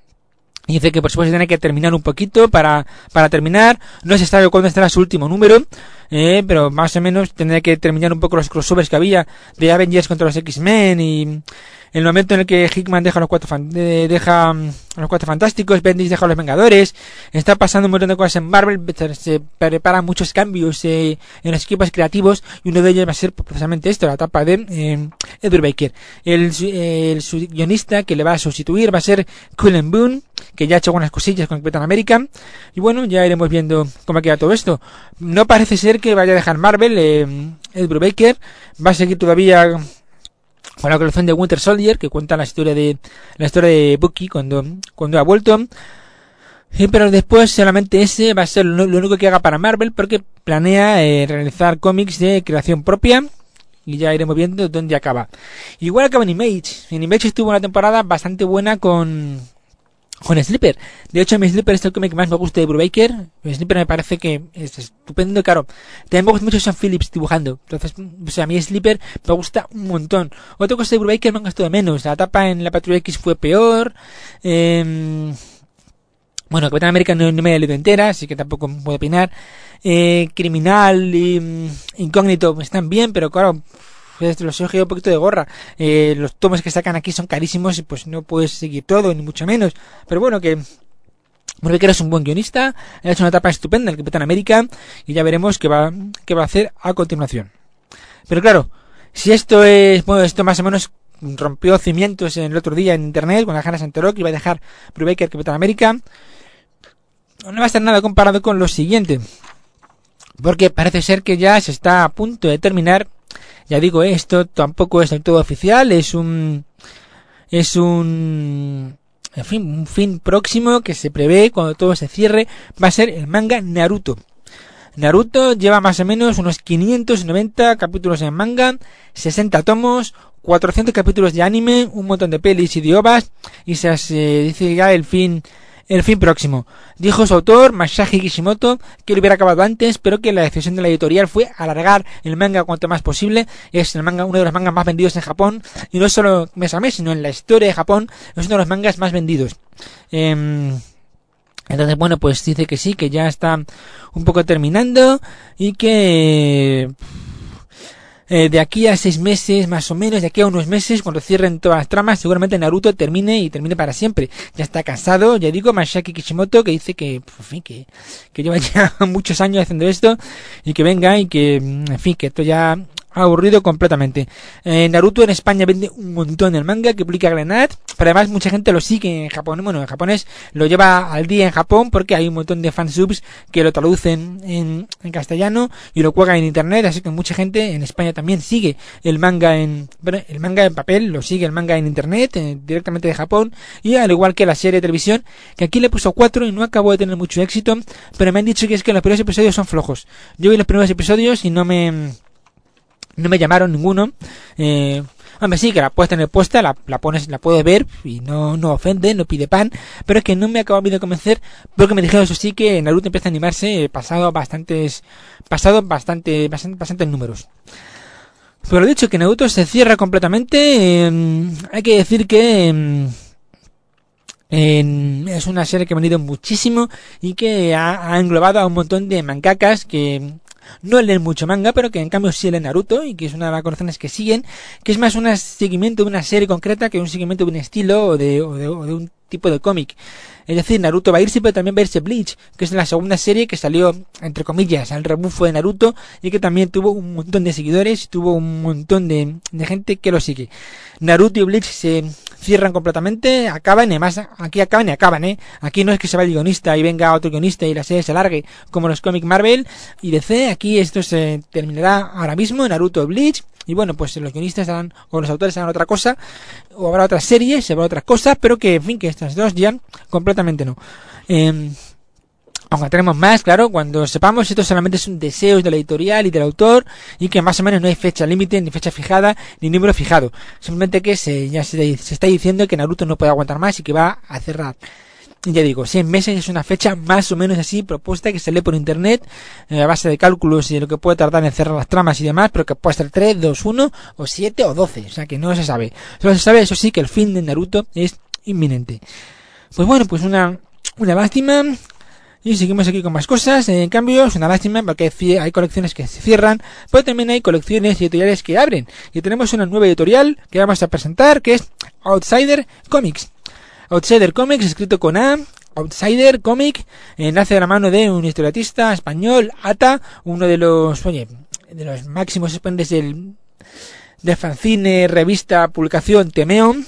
Y dice que por supuesto tiene que terminar un poquito para, para terminar. No se sabe cuándo estará su último número, eh, pero más o menos tendrá que terminar un poco los crossovers que había de Avengers contra los X-Men y el momento en el que Hickman deja a los cuatro fan, de, deja um, a los cuatro fantásticos, Bendis deja a los Vengadores. Está pasando un montón de cosas en Marvel, se preparan muchos cambios eh, en los equipos creativos y uno de ellos va a ser precisamente esto, la etapa de eh, Ed Brubaker. El, eh, el su guionista que le va a sustituir va a ser Cullen Bunn, que ya ha hecho algunas cosillas con Capitán América y bueno, ya iremos viendo cómo queda todo esto. No parece ser que vaya a dejar Marvel, eh, Ed Brubaker va a seguir todavía con la colección de Winter Soldier, que cuenta la historia de la historia de Bucky cuando cuando ha vuelto. Sí, pero después solamente ese va a ser lo, lo único que haga para Marvel, porque planea eh, realizar cómics de creación propia y ya iremos viendo dónde acaba. Igual acaba en Image. En Image estuvo una temporada bastante buena con con Sleeper. De hecho, mi Sleeper es el cómic que más me gusta de Brubaker. Mi Sleeper me parece que es estupendo, claro. También me gusta mucho Sean Phillips dibujando. Entonces, o sea, a mí Sleeper me gusta un montón. Otra cosa de Brubaker me ha gustado menos. La etapa en la Patrulla X fue peor. Eh, bueno, Capitán América no, no me la he leído entera, así que tampoco puedo opinar. Eh, Criminal y um, Incógnito están bien, pero claro, pues los he cogido un poquito de gorra. Eh, los tomos que sacan aquí son carísimos y pues no puedes seguir todo, ni mucho menos. Pero bueno, que Brubaker es un buen guionista, ha hecho una etapa estupenda en el Capitán América y ya veremos qué va, qué va a hacer a continuación. Pero claro, si esto es, bueno, esto más o menos rompió cimientos en el otro día en internet, cuando la gente se enteró que iba a dejar Brubaker Capitán América, no va a ser nada comparado con lo siguiente, porque parece ser que ya se está a punto de terminar. Ya digo, esto tampoco es del todo oficial, es un es un en fin, un fin próximo que se prevé cuando todo se cierre, va a ser el manga Naruto. Naruto lleva más o menos unos quinientos noventa capítulos en manga, sesenta tomos, cuatrocientos capítulos de anime, un montón de pelis y de ovas, y se, se dice ya el fin el fin próximo. Dijo su autor, Masashi Kishimoto, que lo hubiera acabado antes, pero que la decisión de la editorial fue alargar el manga cuanto más posible. Es el manga, uno de los mangas más vendidos en Japón, y no solo mes a mes, sino en la historia de Japón, es uno de los mangas más vendidos. Eh, Entonces, bueno, pues dice que sí, que ya está un poco terminando y que eh, de aquí a seis meses, más o menos, de aquí a unos meses, cuando cierren todas las tramas, seguramente Naruto termine y termine para siempre. Ya está casado, ya digo, Masashi Kishimoto, que dice que, en fin, que, que lleva ya muchos años haciendo esto y que venga y que, en fin, que esto ya ha aburrido completamente. Eh, Naruto en España vende un montón el manga que publica Glenat, pero además mucha gente lo sigue en Japón. Bueno, en japonés lo lleva al día en Japón porque hay un montón de fansubs que lo traducen en, en castellano y lo cuelgan en internet, así que mucha gente en España también sigue el manga en bueno, el manga en papel, lo sigue el manga en internet eh, directamente de Japón, y al igual que la serie de televisión, que aquí le puso cuatro y no acabó de tener mucho éxito, pero me han dicho que es que los primeros episodios son flojos. Yo vi los primeros episodios y no me no me llamaron ninguno. Eh, hombre, sí, que la puedes tener puesta, la, la pones, la puedes ver y no, no ofende, no pide pan, pero es que no me acabó de convencer porque me dijeron eso sí que Naruto empieza a animarse eh, pasado bastantes, pasado bastante, bastante, bastantes números. Pero lo dicho, que Naruto se cierra completamente. Eh, hay que decir que eh, eh, es una serie que ha venido muchísimo y que ha, ha englobado a un montón de mangakas que no leen mucho manga, pero que en cambio sí leen Naruto, y que es una de las colecciones que siguen, que es más un seguimiento de una serie concreta que un seguimiento de un estilo o de, o de, o de un tipo de cómic. Es decir, Naruto va a irse, pero también va a irse Bleach, que es la segunda serie que salió, entre comillas, al rebufo de Naruto, y que también tuvo un montón de seguidores y tuvo un montón de, de gente que lo sigue. Naruto y Bleach se cierran completamente, acaban, y además aquí acaban y acaban, ¿eh? Aquí no es que se va el guionista y venga otro guionista y la serie se alargue como los cómics Marvel y D C. Aquí esto se terminará ahora mismo, Naruto y Bleach, y bueno, pues los guionistas harán, o los autores harán otra cosa, o habrá otra serie, se habrá otras cosas, pero que, en fin, que estas dos ya completamente no. Eh, aunque tenemos más, claro, cuando sepamos esto solamente es un deseo de la editorial y del autor, y que más o menos no hay fecha límite, ni fecha fijada, ni número fijado. Simplemente que se, ya se, se está diciendo que Naruto no puede aguantar más y que va a cerrar. Y ya digo, seis meses es una fecha más o menos así propuesta que se lee por internet, eh, a base de cálculos y de lo que puede tardar en cerrar las tramas y demás, pero que puede ser tres, dos, uno, o siete o doce, o sea que no se sabe. Solo se sabe, eso sí, que el fin de Naruto es inminente. Pues bueno, pues una, una lástima. Y seguimos aquí con más cosas. En cambio, es una lástima porque hay colecciones que se cierran, pero también hay colecciones editoriales que abren. Y tenemos una nueva editorial que vamos a presentar, que es Outsider Comics. Outsider Comics, escrito con A, Outsider Comic, eh, nace de la mano de un historietista español, Ata, uno de los, oye, de los máximos exponentes del, del fanzine, revista, publicación Temeo.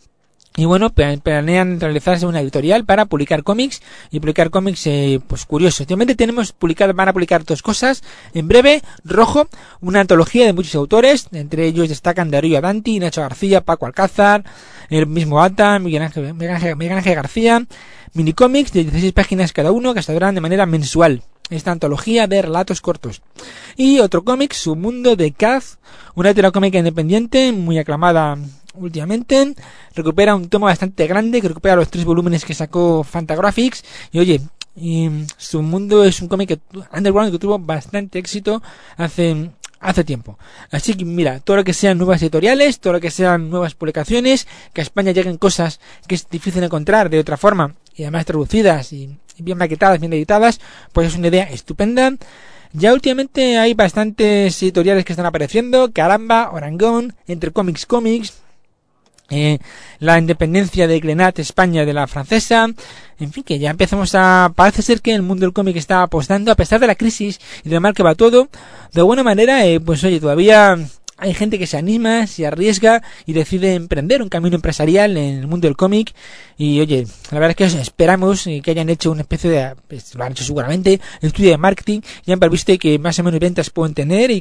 Y bueno, planean realizarse una editorial para publicar cómics y publicar cómics, eh, pues curiosos. Últimamente tenemos publicado, van a publicar dos cosas. En breve, Rojo, una antología de muchos autores, entre ellos destacan Darío Adanti, Nacho García, Paco Alcázar, el mismo Ata, Miguel Ángel, Miguel Ángel, Miguel Ángel García, minicómics de dieciséis páginas cada uno que saldrán de manera mensual. Esta antología de relatos cortos. Y otro cómic, Su Mundo de Kaz, una tira cómica independiente muy aclamada últimamente, recupera un tomo bastante grande que recupera los tres volúmenes que sacó Fantagraphics. Y oye, y Su Mundo es un cómic que underground que tuvo bastante éxito hace hace tiempo. Así que mira, todo lo que sean nuevas editoriales, todo lo que sean nuevas publicaciones, que a España lleguen cosas que es difícil encontrar de otra forma y además traducidas y, y bien maquetadas, bien editadas, pues es una idea estupenda. Ya últimamente hay bastantes editoriales que están apareciendo, Caramba, Orangón, Entre Comics Comics, Eh, la independencia de Glenat España de la francesa, en fin, que ya empezamos a, parece ser que el mundo del cómic está apostando, a pesar de la crisis y de lo mal que va todo, de buena manera, eh, pues oye, todavía hay gente que se anima, se arriesga y decide emprender un camino empresarial en el mundo del cómic. Y oye, la verdad es que esperamos que hayan hecho una especie de, pues, lo han hecho seguramente, estudio de marketing y han previsto que más o menos ventas pueden tener y que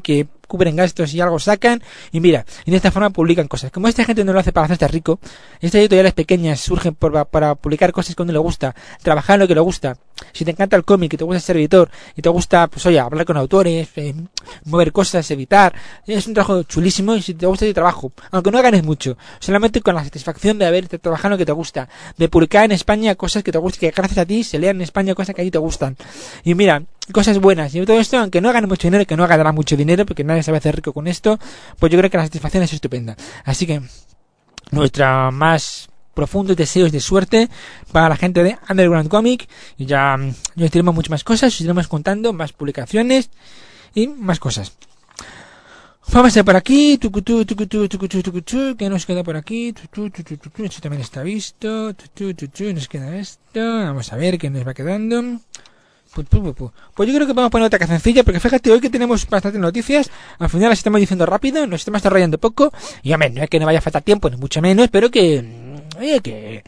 cubren gastos y algo sacan, y mira, y de esta forma publican cosas. Como esta gente no lo hace para hacerse rico, estas editoriales pequeñas surgen por, para publicar cosas que a uno le gusta, trabajar en lo que le gusta. Si te encanta el cómic y te gusta ser editor, y te gusta, pues oye, hablar con autores, eh, mover cosas, editar, es un trabajo chulísimo, y si te gusta ese trabajo, aunque no ganes mucho, solamente con la satisfacción de haber trabajado en lo que te gusta, de publicar en España cosas que te gustan, que gracias a ti se lean en España cosas que a ti te gustan. Y mira, cosas buenas, y todo esto, aunque no ganes mucho dinero, que no ganarás mucho dinero, porque nadie se va a hacer rico con esto, pues yo creo que la satisfacción es estupenda. Así que, nuestra más profundos deseos de suerte para la gente de Underground Comic, y ya nos diremos muchas más cosas, os iremos contando más publicaciones y más cosas. Vamos a ir por aquí, tucutú, tucutú, tucutú, tucutú, ¿qué nos queda por aquí? Tucutú, tucutú, tucutú, esto también está visto, tucutú, tucutú, nos queda esto, vamos a ver qué nos va quedando. Pues yo creo que vamos a poner otra cancioncilla, porque fíjate, hoy que tenemos bastantes noticias, al final las estamos diciendo rápido, nos estamos desarrollando poco, y hombre, no es que no vaya a faltar tiempo, ni mucho menos, pero que... Oye, que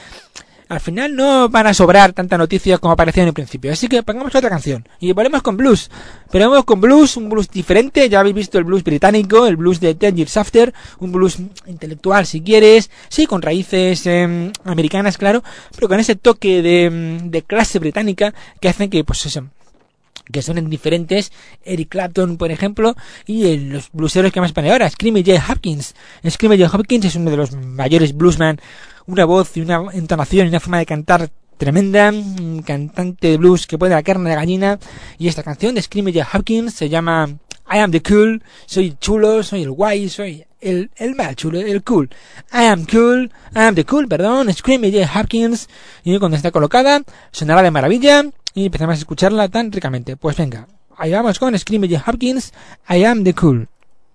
al final no van a sobrar tanta noticia como parecía en el principio. Así que pongamos otra canción y volvemos con blues. Pero vamos con blues, un blues diferente. Ya habéis visto el blues británico, el blues de Ten Years After, un blues intelectual si quieres, sí, con raíces eh, americanas, claro, pero con ese toque de, de clase británica que hacen que, pues eso, que son diferentes. Eric Clapton, por ejemplo, y el, los blueseros que más ponen ahora, Screaming Jay Hopkins. Screaming Jay Hopkins es uno de los mayores bluesman, una voz y una entonación y una forma de cantar tremenda, un cantante de blues que pone la carne de gallina. Y esta canción de Screaming Jay Hopkins se llama I Am the Cool. Soy el chulo, soy el guay, soy el, el mal chulo, el cool. I am cool, I am the cool, perdón, Screaming Jay Hopkins. Y cuando está colocada, sonará de maravilla y empezamos a escucharla tan ricamente. Pues venga, ahí vamos con Screaming Jay Hopkins, I Am the Cool.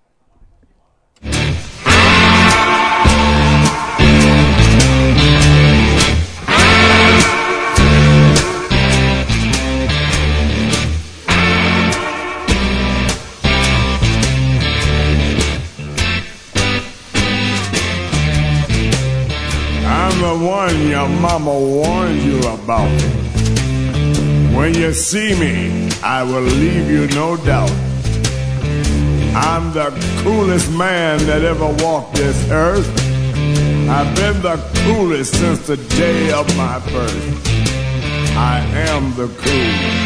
I'm the one your mama warned you about. When you see me, I will leave you no doubt. I'm the coolest man that ever walked this earth. I've been the coolest since the day of my birth. I am the cool.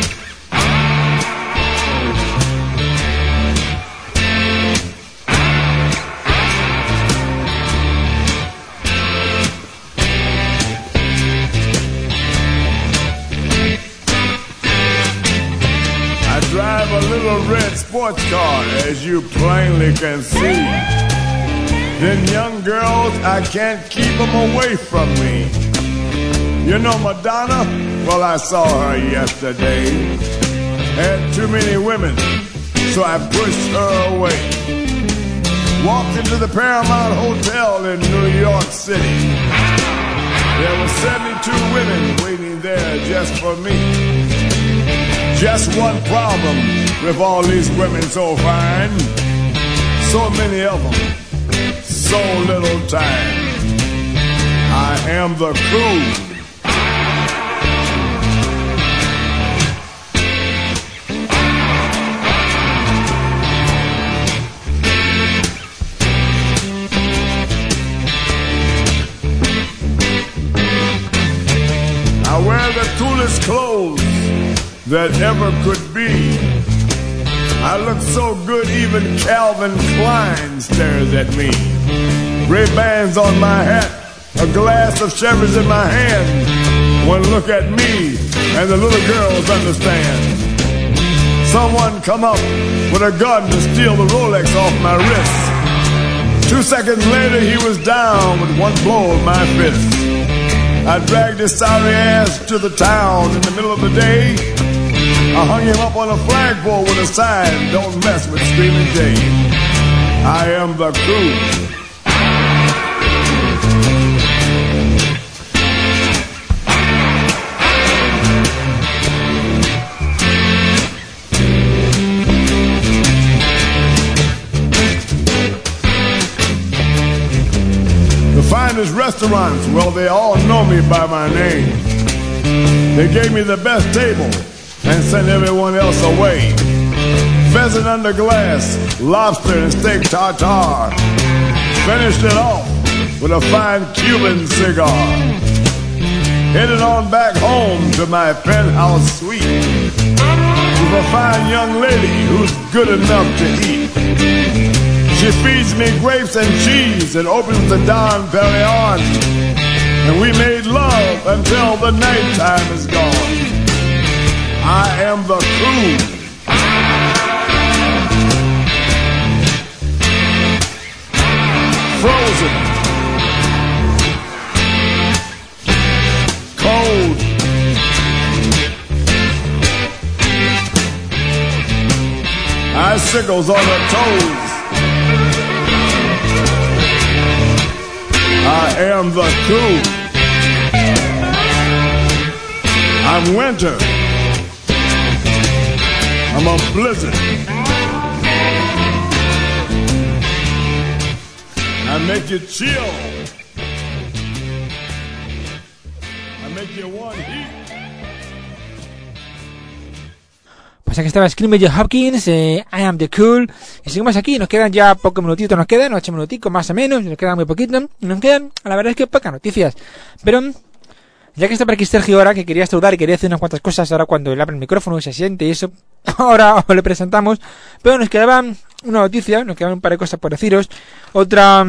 Drive a little red sports car, as you plainly can see. Then young girls, I can't keep them away from me. You know Madonna? Well, I saw her yesterday. Had too many women, so I pushed her away. Walked into the Paramount Hotel in New York City. There were seventy-two women waiting there just for me. Just one problem with all these women so fine. So many of them, so little time. I am the cool. I wear the coolest clothes that ever could be. I look so good even Calvin Klein stares at me. Ray-Bans on my hat, a glass of Chevy's in my hand. One look at me and the little girls understand. Someone come up with a gun to steal the Rolex off my wrist. Two seconds later he was down with one blow of my fist. I dragged his sorry ass to the town in the middle of the day. I hung him up on a flagpole with a sign, don't mess with Screaming Jay. I am the cool. The finest restaurants, well, they all know me by my name. They gave me the best table and sent everyone else away. pheasant under glass, lobster and steak tartare. Finished it off with a fine Cuban cigar. Headed on back home to my penthouse suite with a fine young lady who's good enough to eat. She feeds me grapes and cheese and opens the Don Perignon, and we made love until the nighttime is gone. I am the cool. Frozen. Cold. Icicles on the toes. I am the cool. I'm winter. I'm a blizzard. I make you chill. I make you want heat. Pues aquí estaba Screaming Joe Hopkins, eh, I Am The Cool. Y seguimos aquí, nos quedan ya pocos minutitos, nos quedan, ocho minuticos más o menos, nos quedan muy poquito. Y nos quedan, la verdad es que pocas noticias. Pero, ya que está por aquí Sergio ahora, que quería saludar y quería hacer unas cuantas cosas, ahora cuando él abre el micrófono y se siente y eso, ahora os le presentamos. Pero nos quedaba una noticia, nos quedaban un par de cosas por deciros. Otra...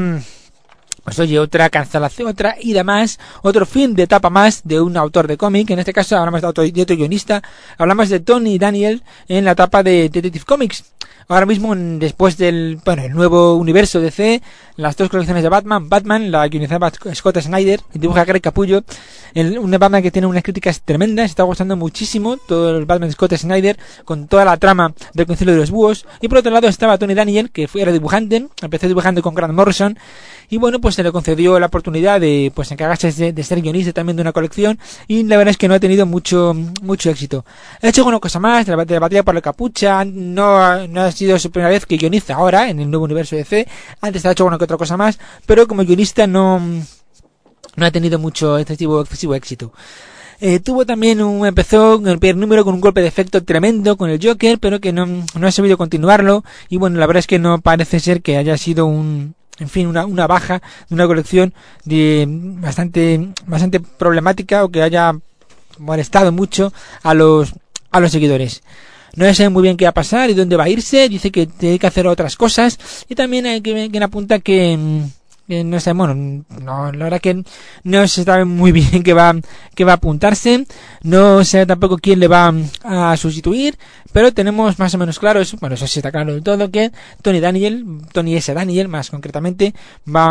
Pues oye, otra cancelación, otra ida más, otro fin de etapa más de un autor de cómic. En este caso hablamos de otro, de otro guionista. Hablamos de Tony Daniel en la etapa de Detective Comics. Ahora mismo, después del, bueno, el nuevo universo D C, las dos colecciones de Batman, Batman, la guionizada Scott Snyder, y dibuja Greg Capullo, el, un Batman que tiene unas críticas tremendas, está gustando muchísimo todo el Batman de Scott Snyder, con toda la trama del Concilio de los Búhos. Y por otro lado estaba Tony Daniel, que fue, era dibujante, empezó dibujando con Grant Morrison, y bueno, pues se le concedió la oportunidad de pues encargarse de, de ser guionista también de una colección, y la verdad es que no ha tenido mucho mucho éxito. Ha hecho una cosa más, de la, de la batalla por la capucha, no, no ha sido su primera vez que guioniza ahora en el nuevo universo de D C, antes ha hecho una que otra cosa más, pero como guionista no, no ha tenido mucho excesivo, excesivo éxito. Eh, tuvo también un, empezó en el primer número con un golpe de efecto tremendo con el Joker, pero que no, no ha sabido continuarlo, y bueno, la verdad es que no parece ser que haya sido un, en fin, una, una baja de una colección de bastante, bastante problemática, o que haya molestado mucho a los, a los seguidores. No sé muy bien qué va a pasar y dónde va a irse, dice que tiene que hacer otras cosas, y también hay que, que apunta que, que no sé, bueno, no, la verdad que no se sabe muy bien qué va, qué va a apuntarse, no sé tampoco quién le va a sustituir, pero tenemos más o menos claro eso, bueno, eso sí está claro del todo, que Tony Daniel, Tony S. Daniel más concretamente, va,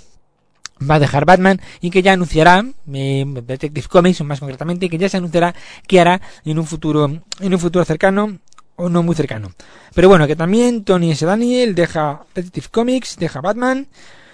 va a dejar Batman, y que ya anunciará eh, Detective Comics más concretamente, que ya se anunciará qué hará en un futuro, en un futuro cercano o no muy cercano. Pero bueno, que también Tony S. Daniel deja Detective Comics, deja Batman,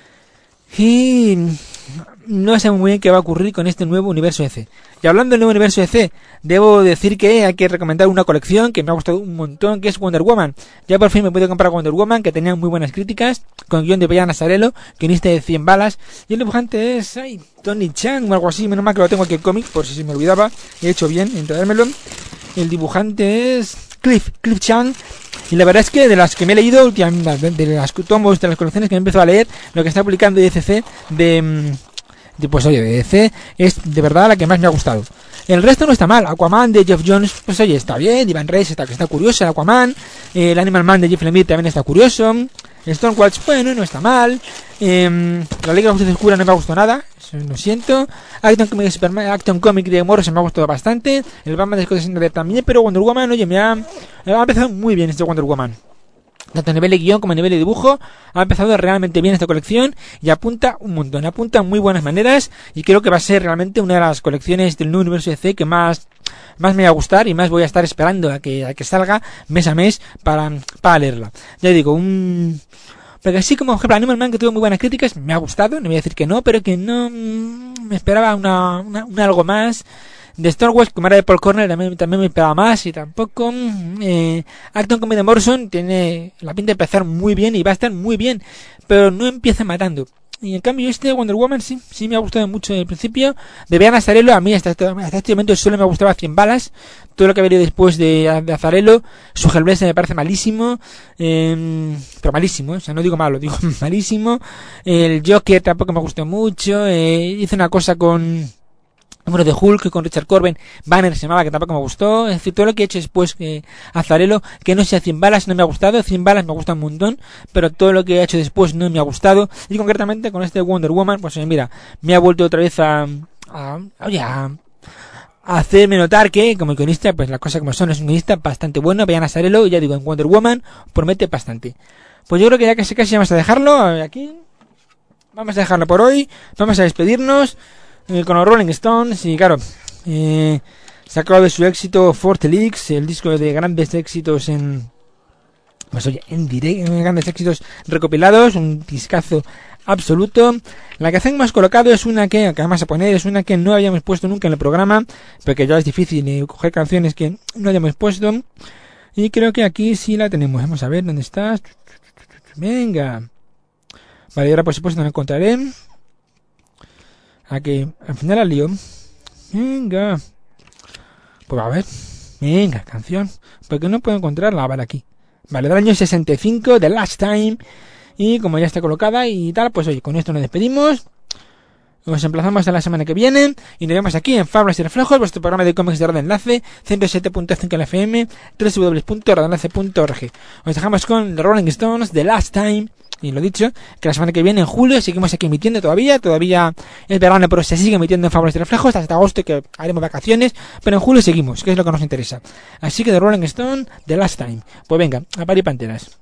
y no sé muy bien qué va a ocurrir con este nuevo universo D C. Y hablando del nuevo universo D C, debo decir que hay que recomendar una colección que me ha gustado un montón, que es Wonder Woman. Ya por fin me pude comprar Wonder Woman, que tenía muy buenas críticas, con guión de Brian Azzarello, guionista de cien balas, y el dibujante es ay, Tony Chang o algo así, menos mal que lo tengo aquí en cómic, por si se me olvidaba, he hecho bien en traérmelo. El dibujante es Cliff, Cliff Chang. Y la verdad es que de las que me he leído últimamente, de las tomos, de las colecciones que me he empezado a leer, lo que está publicando D C de, de pues oye, de D C es de verdad la que más me ha gustado. El resto no está mal. Aquaman de Geoff Jones, pues oye, está bien. Ivan Reis está, que está curioso, el Aquaman. Eh, el Animal Man de Jeff Lemire también está curioso. Stormwatch, bueno, no está mal. Eh, la Liga de la Justicia Oscura no me ha gustado nada, lo siento. Action Comic, Superman, Action Comic de Morrison me ha gustado bastante. El Batman de Scott Snyder también, pero Wonder Woman, oye, me ha, me ha empezado muy bien este Wonder Woman. Tanto a nivel de guión como a nivel de dibujo, ha empezado realmente bien esta colección y apunta un montón, apunta muy buenas maneras, y creo que va a ser realmente una de las colecciones del nuevo universo D C que más, más me va a gustar y más voy a estar esperando a que, a que salga mes a mes para, para leerla. Ya digo, un... Porque así como, por ejemplo, Animal Man, que tuvo muy buenas críticas, me ha gustado, no voy a decir que no, pero que no me esperaba una, una, una algo más. De Star Wars, como era de Paul Cornell, también, también me esperaba más, y tampoco. Eh, Acton Comics de Morrison tiene la pinta de empezar muy bien y va a estar muy bien, pero no empieza matando. Y en cambio este Wonder Woman sí, sí me ha gustado mucho desde el principio. De Bea Nazarello a mí hasta, hasta este momento solo me gustaba cien balas. Todo lo que ha venido después de, de Azzarello, su Hellblazer me parece malísimo. Eh, pero malísimo, ¿eh? O sea, no digo malo, digo malísimo. El Joker tampoco me gustó mucho. Eh, hice una cosa con... Bueno, de Hulk con Richard Corben, Banner se llamaba, que tampoco me gustó. Es decir, todo lo que he hecho después que Azzarello, que no sea cien balas, no me ha gustado. cien balas me gusta un montón, pero todo lo que he hecho después no me ha gustado. Y concretamente con este Wonder Woman, pues mira, me ha vuelto otra vez a... a oye, a, a hacerme notar que como guionista, pues las cosas como son, es un guionista bastante bueno. Vean a Azzarello, y ya digo, en Wonder Woman promete bastante. Pues yo creo que ya casi casi vamos a dejarlo aquí. Vamos a dejarlo por hoy. Vamos a despedirnos Eh, con los Rolling Stones. Y claro, eh, sacado de su éxito Forte Leaks, el disco de grandes éxitos en pues oye, en directo, grandes éxitos recopilados, un discazo absoluto. La canción más colocado es una que, que vamos a poner, es una que no habíamos puesto nunca en el programa, porque ya es difícil eh, coger canciones que no hayamos puesto, y creo que aquí sí la tenemos. Vamos a ver dónde está. Venga, vale, ahora por supuesto no la encontraré. A que al final la lío. Venga. Pues a ver. Venga, canción. Porque no puedo encontrarla. Vale, aquí. Vale, del año sesenta y cinco, The Last Time. Y como ya está colocada y tal, pues oye, con esto nos despedimos. Nos emplazamos a la semana que viene. Y nos vemos aquí en Fábulas y Reflejos, vuestro programa de cómics de Radio Enlace, ciento siete punto cinco en la F M, doble u doble u doble u punto radio enlace punto org. Os dejamos con The Rolling Stones, The Last Time. Y lo dicho, que la semana que viene, en julio, seguimos aquí emitiendo todavía. Todavía es verano, pero se sigue emitiendo en Fábulas y Reflejos hasta agosto, que haremos vacaciones. Pero en julio seguimos, que es lo que nos interesa. Así que The Rolling Stone, The Last Time. Pues venga, a parir panteras.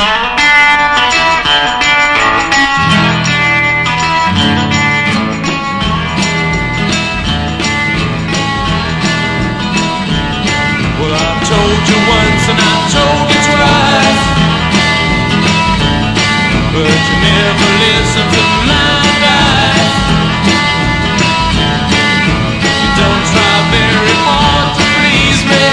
Well, I told you once and I told you twice, but you never listen to my advice. You don't try very hard to please me.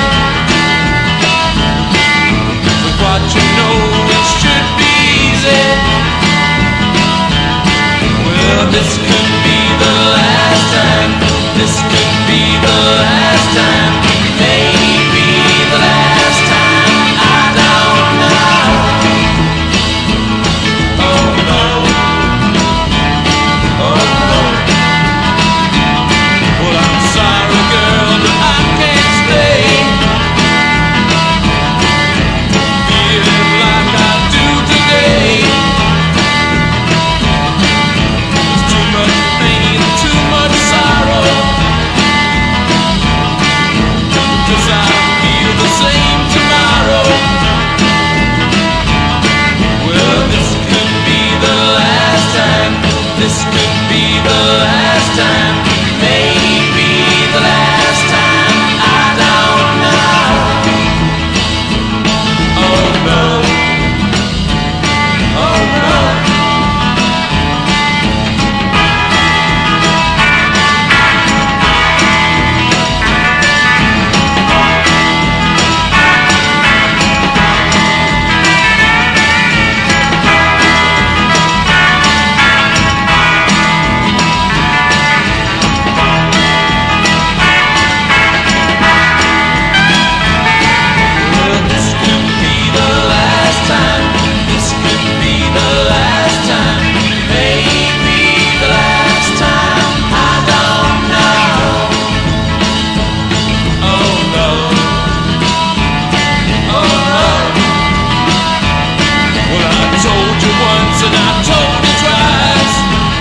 With what you know, it should be easy. Well, this could be the last time. This could be the last time. Maybe the last time. I don't know. Oh no. Oh no. Well, I'm sorry, girl, but I can't stay. Feeling like I do today. There's too much pain, too much sorrow. 'Cause I feel the same tomorrow. Well, this could be the last time. This could be the last time. Maybe the last time. I don't know. Oh no. Oh no. Well, this could be the last time. This could be the last time. Maybe the last time. I don't know. Oh no. Oh no. Well, I told you once and I told you twice.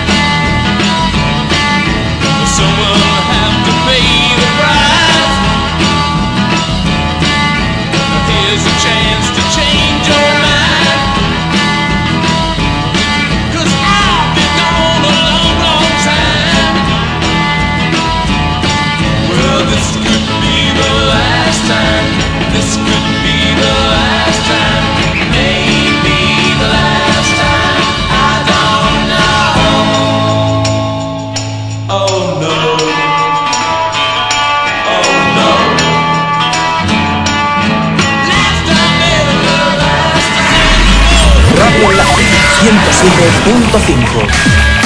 Someone will have to pay the price. Here's a chance to change your mind. 'Cause I'll be gone a long, long time. Well, this could be the last time. This could be the last time. Maybe the last time. I don't know. Oh no. Oh no. Last time, never last time. Radio Enlace ciento siete punto cinco.